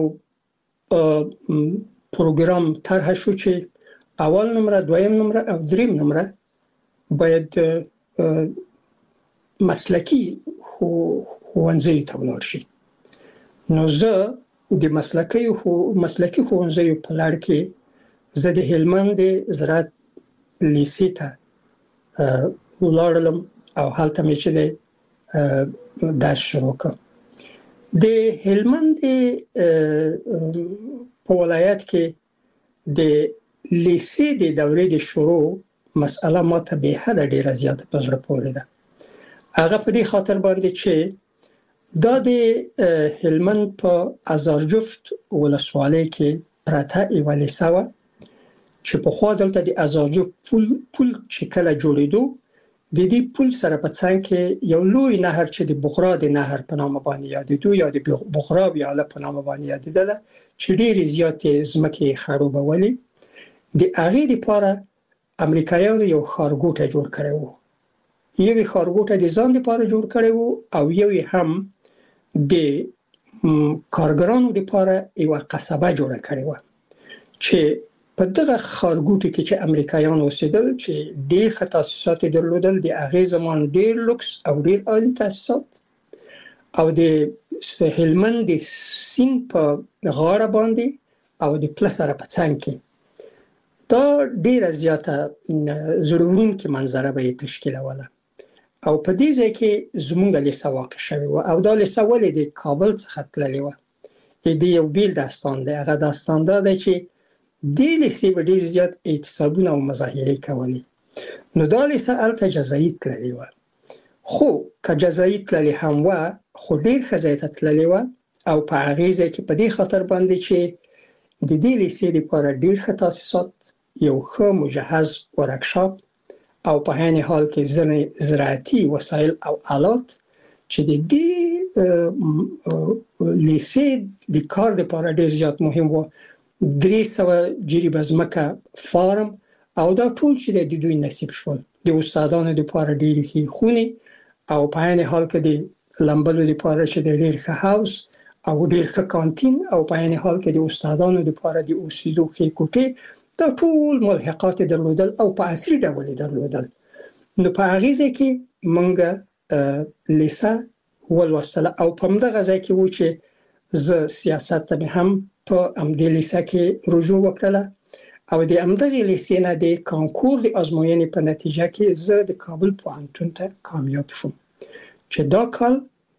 پروګرام طرح شو چې اول نمره دویم نمره او دریم نمره باید مسلکی ښوونځیو ته ولاړ شي نو زه د مسلکي ښوونځیو په لړ کې زه د هلمند د زراعت لیسې ته ولاړلم او هلته مې چې درس شروع کړ د هلمند په ولایت کې د لیسې د دورې د شروع مسأله ماته به حد ډیره زیاته په زړه پورې ده هغه په دې خاطر باندې چې دا د هلمند په ازارجفت ولسوالۍ کې پراته یوه لیسه وه چې پخوا دلته د ازارجفت پل چې کله جوړېدو د دې پل سره په څنګ کې یو لوی نهر چې د بغرا د نهر په نامه باندې یادېدو یا د بغرا ویاله په نامه باندې یادېدله چې ډېرې زیاتې ځمکې خړوبولې د هغې دپاره امریکایانو یو ښارګوټی جوړ کړی و یو ښارګوټی د ځان دپاره جوړ کړی و او یو هم د کارګرانو دپاره یوه قصبه جوړه کړې وه چې په دغه ښارګوټي کې چې امریکایان اوسېدل چې ډېر ښه تاسیسات یې درلودل د هغې زمان ډېر لوکس او ډېر عالي تاسیسات او د هلمند د سیند په غاړه باندې او د پله سره په څنګ کې دا ډېره زیاته زړه وړونکې منظره به یې تشکیلوله او په دې ځای کې زموږ لیسه واقع شوې وه او دا لیسه ولې د کابل څخه تللې وه د یو بیل داستان دی هغه داستان دا دی چې دې لیسې به ډېر زیات اعتصابونه او مظاهرې کولې نو دا لیسه هلته جزایي تللې وه خو که جزایي تللې هم وه خو ډېر ښه ځای ته تللې وه او په هغې ځای کې په دې خاطر باندې چې د دې لیسې دپاره ډېر ښه تاسیسات یو ښه مجهز ورکشاپ او په عین حال کې ځینې زراعتي وسایل او آلات چې د دې لیسې د کار دپاره ډېر زیات مهم و 300 جریبه ځمکه فارم او دا ټول چې د دوی نصیب شول د استادانو دپاره ډېرې ښې خونې او په عین حال کې د لمبلو دپاره چې د ډېر ښه هاوس او ډېر ښه کانتین او په عین حال کې د استادانو دپاره د اوسېدو ښې کوټې دا ټول ملحقات درلودل او په عصري ډول درلودل نو په هغې ځای کې موږ لیسه ولوستله او په همدغه ځای کې و چې زه سیاست ته مې هم په همدې لیسه کې رجوع وکړله او د همدغې لیسې نه د کانکور د ازموینې په نتیجه کې زه د کابل پوهنتون ته کامیاب شوم چې دا کال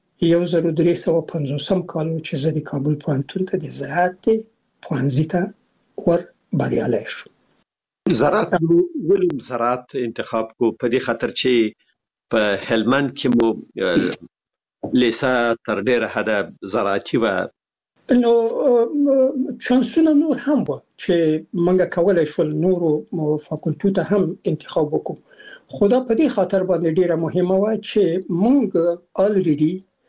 1350 کال و چې زه د کابل پوهنتون ته د زراعت پوهنځي ته ور بریالی شوم زراعت ولې زراعت انتخاب کو په دې خاطر چې په هلمند کې مو لیسه تر ډېره حده زراعتي وه نو چانسونه نور هم وه چې موږ کولی شول نورو فاکولټو ته هم انتخاب وکړو خو دا په دې خاطر باندې ډېره مهمه وه چې موږ الریډي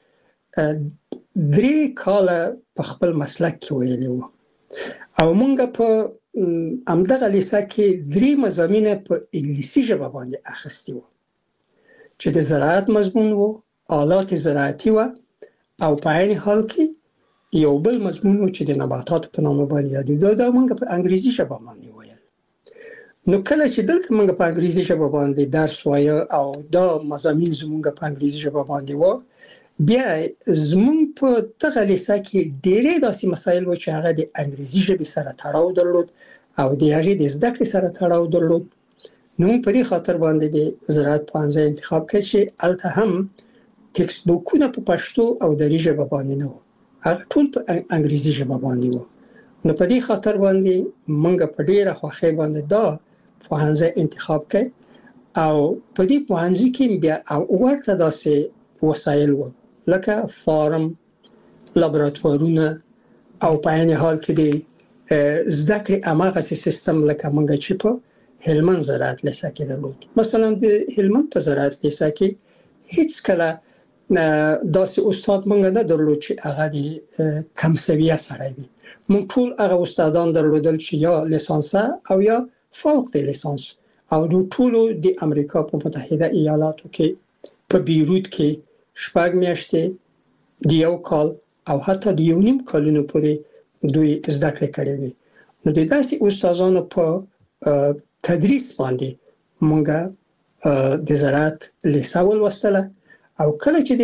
3 کاله په خپل مسلک کې ویلي وو او مونږ په همدغه لیسه کې 3 مضامین په انګلیسي ژبه باندې اخیستي وو چې د زراعت مضمون وو، آلات زراعتي وو او په عین حال کې یو بل مضمون وو چې د نباتاتو په نامه باندې یادېده. دا مونږ په انګریزي ژبه باندې ویل. نو کله چې دلته مونږ په انګریزي ژبه باندې درس وایو او دا مضامین زمونږ په انګریزي ژبه باندې وو، بیا زمونږ په دغه لیسه کې ډېرې داسې مسایل وو چې هغه د انګریزي ژبې سره تړاو درلود او د هغې د زده کړې سره تړاو درلود. نو موږ په دې خاطر باندې د زراعت پوهنځی انتخاب کړ چې هلته هم ټکسټ بوکونه په پښتو او دري ژبه باندې نه وو، هغه ټول په انګریزي ژبه باندې وو. نو په دې خاطر باندې موږ په ډېره خوښۍ باندې دا پوهنځی انتخاب کړ او په دې پوهنځي کې بیا ورته داسې وسایل وو لکه فارم، لابراتوارونه او په عین حال کې د زده کړې هماغسې سیستم لکه موږ چې په هلمند زراعت لیسه کې درلود. مثلا د هلمند په زراعت لیسه کې هیڅ کله داسې استاد موږ نه درلود چې هغه د کم سویه سړی وي. موږ ټول هغه استادان درلودل چې یا لیسانسه او یا فوق د لیسانس او د ټولو د امریکا په متحده ایالاتو کې په بیروت کې 6 میاشتې د 1 کال او حتی د 1.5 کالونو پورې دوی زده کړې کړې وي. نو د داسې استادانو په تدریس باندې مونږه د زراعت لیسه ولوستله او کله چې د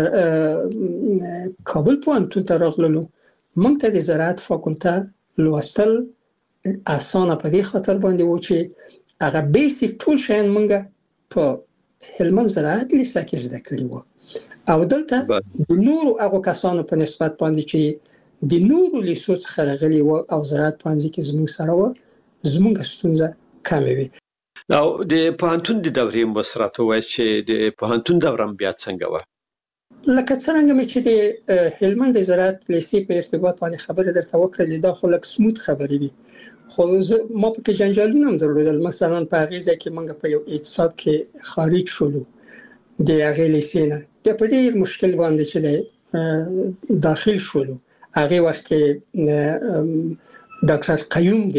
کابل پوهنتون ته راغللو مونږ ته د زراعت فاکولته لوستل اسانه په دې خاطر باندې و چې هغه بیسیک ټول شیان مونږه په هلمند زراعت لیسه کې زده کړي وو او دلته د نورو هغو کسانو په نسبت باندې چې د نورو لیسو څخه راغلي وو او زراعت پوهنځي کې زموږ سره وو، زموږ ستونزه کمه وي. او د پوهنتون د دورې مسرات وایي چې د پوهنتون دورم بیا څنګه و؟ لکه څنګه مې چې د هلمند د زراعت لیسې په ارتباط باندې خبره درته وکړلې، دا خو لږ سموت خبرې وي، خو ما پکې جنجالونه هم درلودل. مثلا په هغې ځای کې موږ په یو اعتصاب کې خارج شولو د هغې لیسې نه، بیا په ډېر مشکل باندې چې داخل شولو. هغې وخت کې ډاکټر قیوم د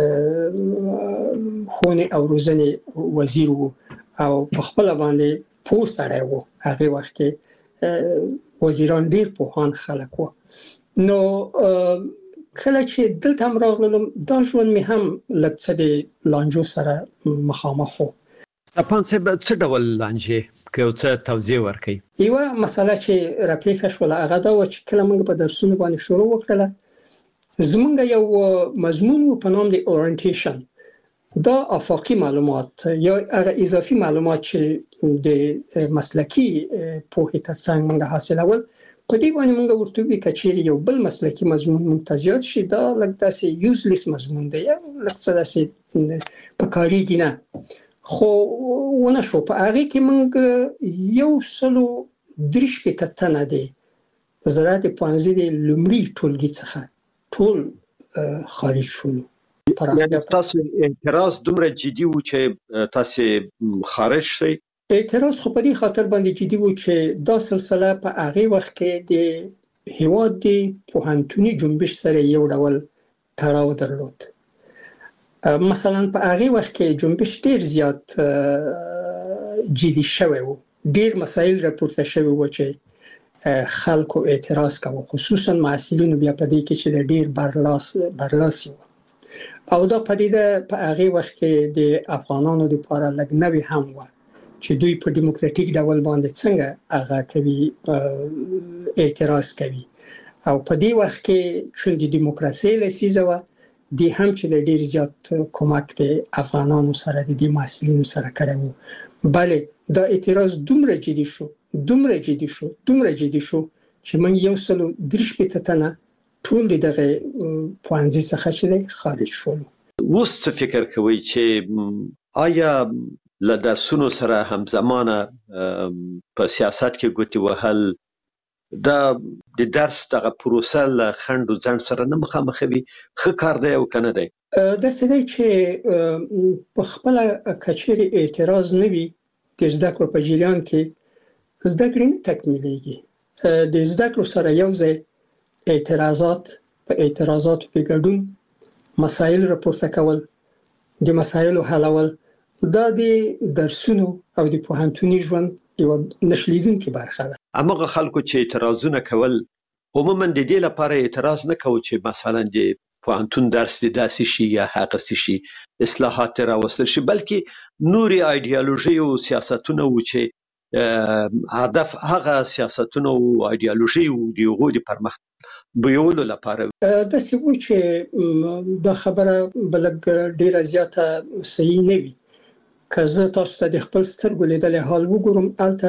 ښوونې او روزنې وزیر و او په خپله باندې پوه سړی و. هغې وخت کې وزیران ډېر پوهان خلک و. نو کله چې دلته هم راغلم دا ژوند مې هم لږ څه د لانجو سره مخامخ و. پانسه څه ډول لانجې که یو څه توضیح ورکړئ؟ یوه مسله چې راپېښه شوله هغه دا وه چې کله موږ په درسونو باندې شروع وکړله، زمونږ یو مضمون و په نام د اورینټیشن. دا آفاقي معلومات یا هغه اضافي معلومات چې د مسلکي پوهې ترڅنګ موږ حاصلول، په دې باندې موږ ورته وویل که چېرې یو بل مسلکي مضمون موږ ته زیات شي دا لږ داسې یوزلیس مضمون دی یا لږ څه داسې په کارېږي نه. خو ونه شو. په هغې کې موږ 130 تنه د زراعت پوهنځي د لومړي ټولګي څخه ټول خارج شولو. یعنې تاسو اعتراض دومره جدي و چې تاسو خارج شئ؟ اعتراض خو په دې خاطر باندې جدي و چې دا سلسله په هغې وخت کې د هېواد د پوهنتوني جنبش سره یو ډول تړاو درلود. مثلا په هغې وخت کې جنبش ډېر زیات جدي شوی و، ډېر مسایل راپورته شوي و چې خلکو اعتراض کوي، خصوصا محصلینو بیا په دې کې چې ډېر برلاسي و. او دا پدیده په هغې وخت کې د افغانانو لپاره لږ نوې هم و چې دوی په دیموکراتیک ډول باندې څنګه هغه کوي، اعتراض کوي. او په دې وخت کې چې د دیموکراسۍ لسیزه وه، دی هم چې د ډېر زیات کومک د افغانانو سره د دې محصلینو سره کړی و. بله دا اعتراض دومره جدي شو چې موږ 130 تنه ټول دغه پوهنځي څخه چې خارج شولو. اوس څه فکر کوئ چې آیا له درسونو سره همزمانه په سیاست کې ګوتې وهل دا د درس دغه پروسه له خنډ و ځنډ سره نه مخامخوي؟ ښه کار دی او که نه دی؟ داسې دی چې په خپله که چېرې اعتراض نه وي د زده کړو په جریان کې زده کړې نه تکمیلیږي. د زده کړو سره یو ځای اعتراضاتو کې ګډون، مسایل راپورته کول، د مسایلو حلول، دا د درسونو او د پوهنتوني ژوند یو نشلیدونکې برخه ده. همغه خلکو چې اعتراضونه کول عموما د دې لپاره اعتراض نه کوي چې مثلا د پوهنتون درس د داسې شي یا هغه شي اصلاحات راوستل شي، بلکې نوري ایدئولوژي او سیاستونه و چې هدف هغه سیاستونه او ایدئولوژي او د هغو د پرمخ بیولو لپاره د څه و چې دا خبره بلګ ډیره زیاته صحیح نه وي. که زه تاسو ته د خپل سترګو لیدل حال وګورم، الته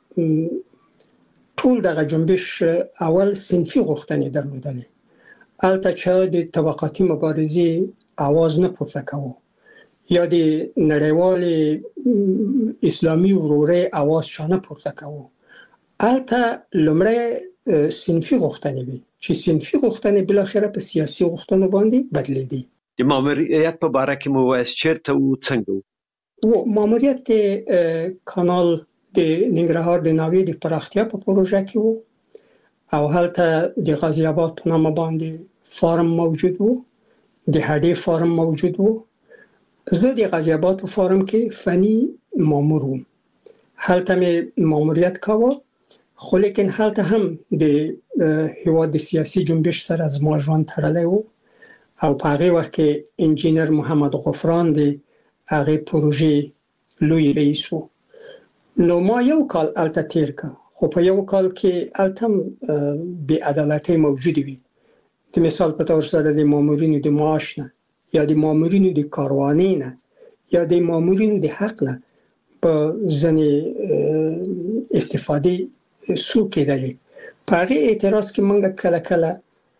ټول دغه جنبش اول صنفي غوښتنې درلودلې، الته چا د طبقاتي مبارزې आवाज نه پورته کوو یا د نړیوال اسلامي ورورۍ आवाज چا نه پورته کوو. الته لومړی صنفي غوښتنې وي چې صنفي غوښتنې بل اخره په سیاسي غوښتنو باندې بدلېدي. د ماموریت په باره کې مو وایي چیرته او څنګه و ماموریت کانال د ننګرهار د ناوې د پراختیا په پروژه کې وو او هلته د غازی آباد په نامه باندې فارم موجود وو، د هډې فارم موجود وو. زه د غازی آباد په فارم کې فني مامور وم، هلته مې ماموریت کاوه، خو لیکن هلته هم د هیواد د سیاسي جنبش سره زما ژوند تړلی وو او په هغې وخت کې انجینر محمد غفران د هغې پروژې لوی رئیس وو. نو ما یو کال هلته تیر که، خو په یو کال کې هلته هم بې عدالتۍ موجودې وي. د مثال په طور سره د مامورینو د معاش نه یا د مامورینو د کاروانۍ نه یا د مامورینو د حق نه په ځینې استفادې سو کېدلې. په هغې اعتراض کې موږ کله کله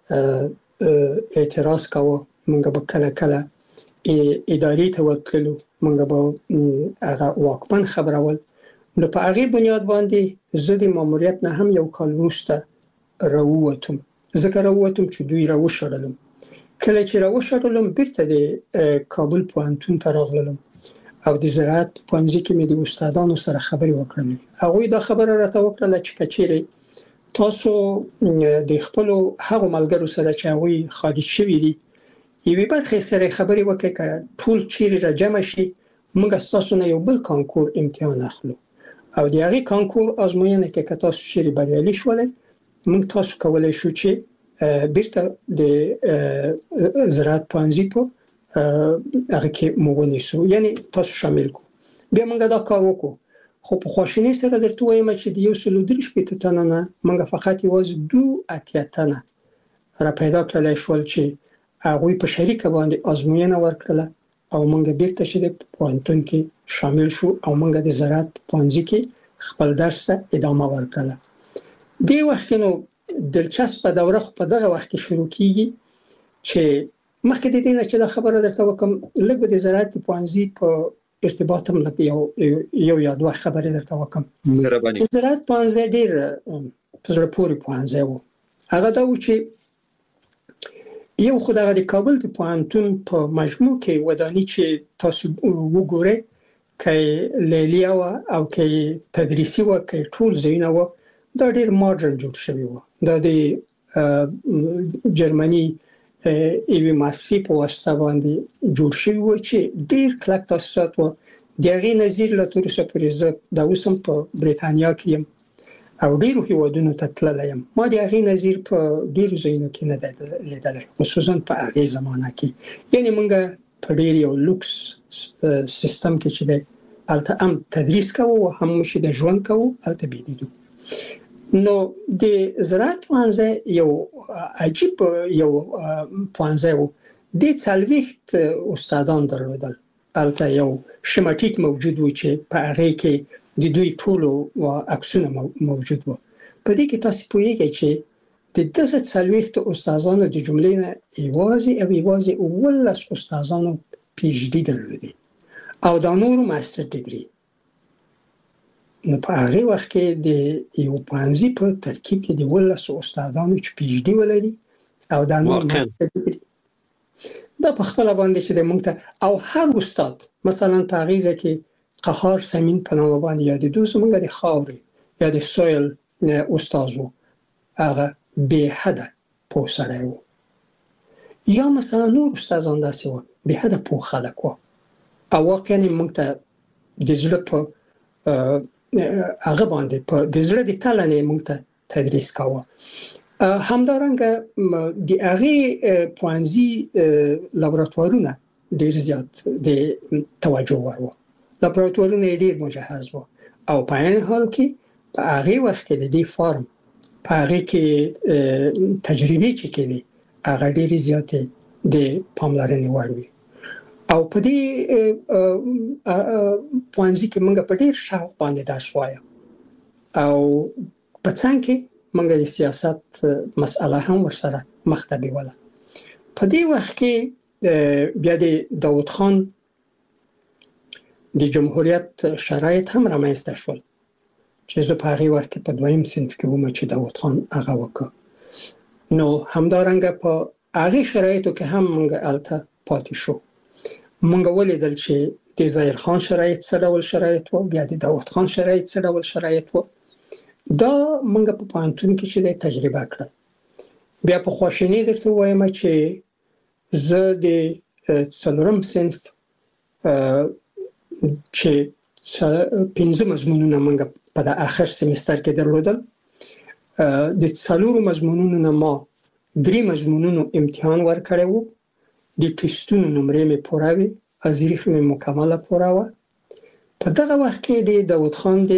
اعتراض کاوه، موږ به کله کله ادارې ته ورتللو، موږ به هغه واکمن خبرول. نو په هغې بنیاد باندې زه د ماموریت نه هم یو کال وروسته راووتم، ځکه راووتم چې دوی راوشړلم. کله چې راوشړلم بیرته د کابل پوهنتون ته راغلم او د زراعت پوهنځي کې مې د استادانو سره خبرې وکړم. هغوی دا خبره راته وکړله چې که چیرې تاسو د خپلو هغو ملګرو سره چې هغوی خارج شوي دي یوې برخې سره خبرې وکړئ، که ټول چیرې را جمع شي موږ ستاسو نه یو بل کانکور امتحان اخلو او د هغې کانکور ازموینه کې که تاسو چیرې بریالي شولئ موږ تاسو کولی شو چې بیرته د زراعت پوهنځي په هغه کې مو ونیسو، یعنی تاسو شامل کو. بیا موږ دا کار وکړو، خو په خواشینۍ سره درته وایم چې د 143 تنو نه موږ فقط یوازې 2 تنه را پیدا کړلی شول چې هغوی په شریکه باندې ازموینه ورکړله او موږ بیرته چې د پوهنتون کې شامل شو او موږ د زراعت پوهنځي کې خپل درس ته ادامه ورکړله. دې وخت نو دلچسپه دوره خو په دغه وخت کې شروع کیږي چې مخکې د دې نه چې دا خبره درته وکړم لږ به د زراعت پوهنځي په ارتباط هم یو یا دوه خبرې درته وکړم. مهرباني. زراعت پوهنځی ډېر په زړه پورې پوهنځی و. هغه دا و چې یو خو دغه د کابل د پوهنتون په مجموع کې وداني چې تاسو وګورئ، که لیلیه وه او که تدریسي وه، که ټول ځایونه وه، دا ډېر ماډرن جوړ شوي وه. دا د جرمني یوې مؤسسې په واسطه باندې جوړ شوي وه چې ډېر کلک تاسیسات وه. د هغې نظیر لا تر اوسه پورې زه دا اوس هم په بریتانیا کې یم او ډېرو هیوادونو ته تللی یم. ما د هغې نظیر په ډېرو ځایونو کې نه دی لیدلی، خصوصا په هغې زمانه کې. یعنې موږ په ډېر یو لوکس سیستم کې چې دی هلته هم تدریس کوو او هم چې د ژوند کوو هلته بېدیدو. نو د زراعت پوهنځی یو عجیب یو پوهنځی و. دې 40 استادان درلودل. هلته یو شمټیک موجود و چې په هغې کې د دوی ټولو عکسونه موجود و. په دې کې تاسو پوهیږئ چې د دغه 40 استادانو د جملې نه یوازې 19 استادانو پی ایچ ډي درلودي او دا نورو ماستر ډیګري. نو په هغې وخت کې د یو پوهنځي په ترکیب کې د 19 استادانو چې پی ایچ ډي ولري او دا نور ماستر ډیګري، دا په خپله باندې چې د موږ ته او هر استاد مثلا په هغې ځای کې قهار سمین په نامه باندې یادېدو، زموږ د خاورې یا د سویل استاد و هغه به حد پوه سړی و. یا مثلا نور استادان داسې و به حد پوه خلک و او واقعا موږ ته د زړه په هغه باندې په د زړه د تلنې موږ ته تدریس کاوه. همدارنګه د هغې پوهنځي لابراتوارونه ډېر زیات د توجه وړ وو. لابراتوارونه یې ډېر مجهز وو او په عین حال کې په هغې وخت کې د دې فارم په هغې کې تجربې چې کېدې هغه ډېرې زیاتې د پاملرنې وړ وي او په دې پوهنځي کې موږ په ډېر شوق باندې درس وایو او په څنګ کې موږ د سیاست مسأله هم ورسره مخ ته بیوله. په دې وخت کې بیا د داود خان د جمهوریت شرایط هم رامنځته شول چې زه په هغې وخت کې په دویم صنف کې وم چې داود خان هغه وکړ. نو همدارنګه په هغې شرایطو کې هم موږ هلته پاتې شو. موږ ولیدل چې د ظاهر خان شرایط څه ډول شرایط و، بیا د داود خان شرایط څه ډول شرایط و. دا موږ په پوهنتون کې چې تجربه کړل. بیا په خواشینۍ درته ووایم چې زه د څلورم صنف چې 5 مضمونونه موږ په د آخر سمستر کې درلودل، د 4 مضمونونو نه ما 3 مضمونونو امتحان ورکړی و، د ټسټونو نمرې مې پوره وې، ازریخ مې مکمله پوره وه. په دغه وخت کې د داود خان د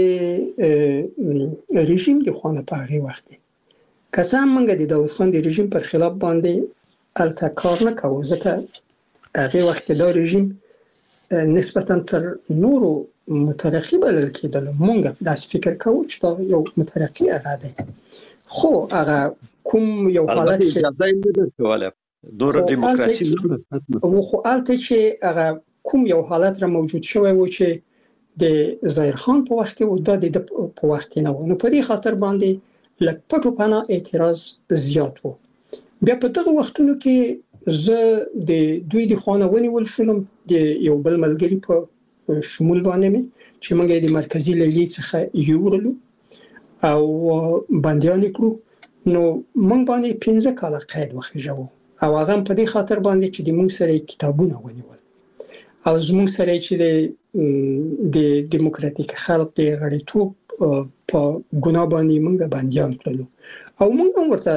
رژیم د خوا په هغې وخت کې که څه هم موږ د داود خان د رژیم پر خلاف باندې هلته کار نه کوو، ځکه هغې وخت کې دا رژیم نسبتا تر نورو مترقي بلل کېدل. موږ داسې فکر کوو چې دا یو مترقي هغه دی، خو هغه کوم یو حالت چې اجازه یې نه درکوله نور دیموکراسي خو هلته چې هغه کوم یو حالت را موجود شوی و چې د ظاهر خان په وخت کې و، دا د په وخت کې نه و. نو په دې خاطر باندې لږ پټو پناه اعتراض زیات و. بیا په دغه وختونو کې زه د دوی د خوا نه ونیول شولم، د یو بل ملګري په شمول باندې مې چې موږ یې د مرکزي لیلیې څخه یوړلو او بندیان یې کړو. نو موږ باندې 15 کاله قید وخېژاوه او هغه په دې خاطر باندې چې د موږ سره کتابونه ونیول او زموږ سره چې د دیموکراتیک خلق د غړیتوب په ګناه باندې موږ بندیان کړلو او موږ هم ورته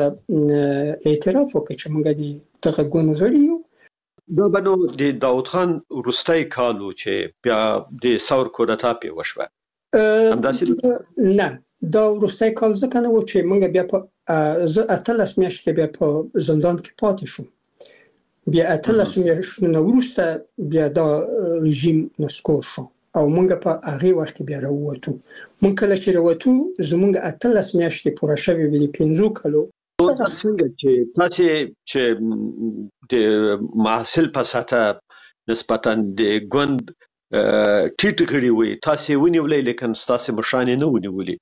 اعتراف وکړ چې موږ د دغه ګوند غړي یو. دا بنو د داود خان وروستی کال و چې بیا د ثور کودتا پې وشوه، همداسې نه دا وروستی کال ځکه نه و چې موږ بیا په زه 18 میاشتې بیا په زندان کې پاتې شوم. بیا 18 میاشتې نه وروسته بیا دا رژیم نسکور شو او موږ په هغې وخت کې بیا راووتو. موږ کله چې راووتو زموږ 18 میاشتې پوره شوې وې د 5 کالو. څنګه چې تاسې چې د محصل په سطحه نسبتا د ګوند ټیټ غړي وي تاسې ونیولې لیکن ستاسې مشران یې نه ونیولې؟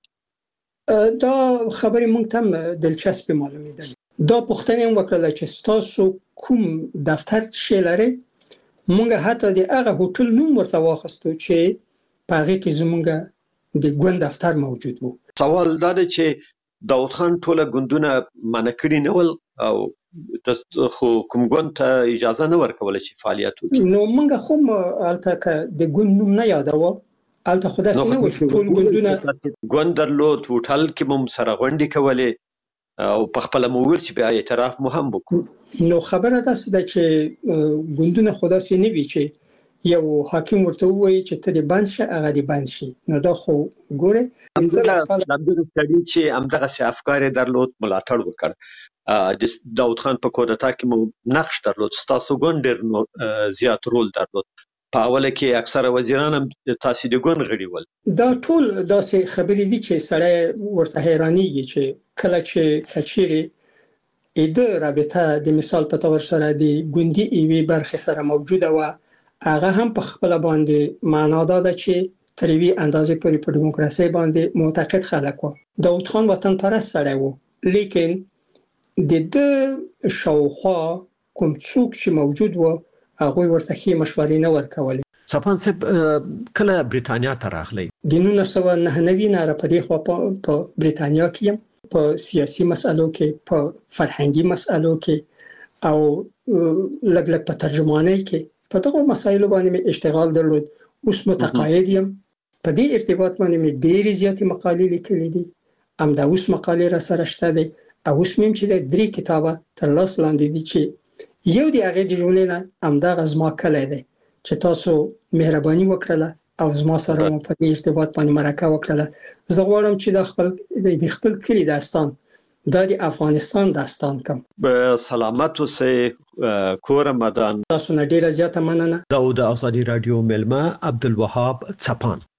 دا خبرې موږ ته هم دلچسپې معلومېدلې. دا پوښتنه هم وکړله چې ستاسو کوم دفتر شی لرئ؟ موږ حتی د هغه هوټل نوم ورته واخیستو چې په هغې کې زموږ د ګوند دفتر موجود و. سوال دا دی چې داود خان ټوله ګوندونه منع کړي نه ول او خو کوم ګوند ته اجازه نه ورکوله چې فعالیت وکړي. نو موږ خو هلته که د ګوند نوم نه یادوه هلته خو داسې نه و چې ټول ګوندونه ګوند درلود، هوټل کې مو سره غونډې کولې او په خپله مو ویل چې بیا اعتراف مو هم وکړو. نو خبره داسې ده چې ګوندونه خو داسې نه وي چې یو حاکم ورته ووایي چې ته دې بند شه هغه دې بند شي. نو دا خو ګورې همدغه سړي چې همدغسې افکار یې درلود ملاتړ وکړ. د داود خان په کودتا کې مو نقش درلود، ستاسو ګوند ډېر زیات رول درلود. په اوله کې اکثره وزیران هم تاسې د ګوند غړي ول. دا ټول داسې خبرې دي چې سړی ورته حیرانېږي چې کله چې کچېرې د رابطه د مثال په طور سره د ګوندي یوې برخې سره موجوده وه، هغه هم په خپله باندې معنا دا ده چې تر یوې اندازې پورې په ډیموکراسۍ باندې معتقد خلک وو. داود خان وطن پرست سړی و، لیکن د ده شاوخوا کوم څوک چې موجود و هغوی ورته ښې مشورې نه ورکولې. صفان صاحب کله برېټانیا ته راغلی؟ د 1999 نه را پدې خو په برېټانیا کې په سیاسي مسالو کې په فرهنګي مسالو کې او لګ په ترجمانۍ کې په دغه مسایلو باندې اشتغال درلود. اوس متقاعد یم. په دې ارتباط باندې مې ډېرې زیاتې مقالې لیکلې دي. همدا اوس مقالې را سره شته دي او اوس مې چې د 3 کتابه تر لاس لاندې دي چې یو د هغې د جملې نه همدغه زما کلی دی چې تاسو مهرباني وکړله او زما سره مو په دې ارتباط باندې مرکه وکړله. زه غواړم چې د خپل کلي داستان دا د افغانستان داستان کوم. سلامت اوسئ کور مدان. تاسو نه ډیره زیاته مننه. دا د ازادي رادیو ملما عبدالوهاب څپان.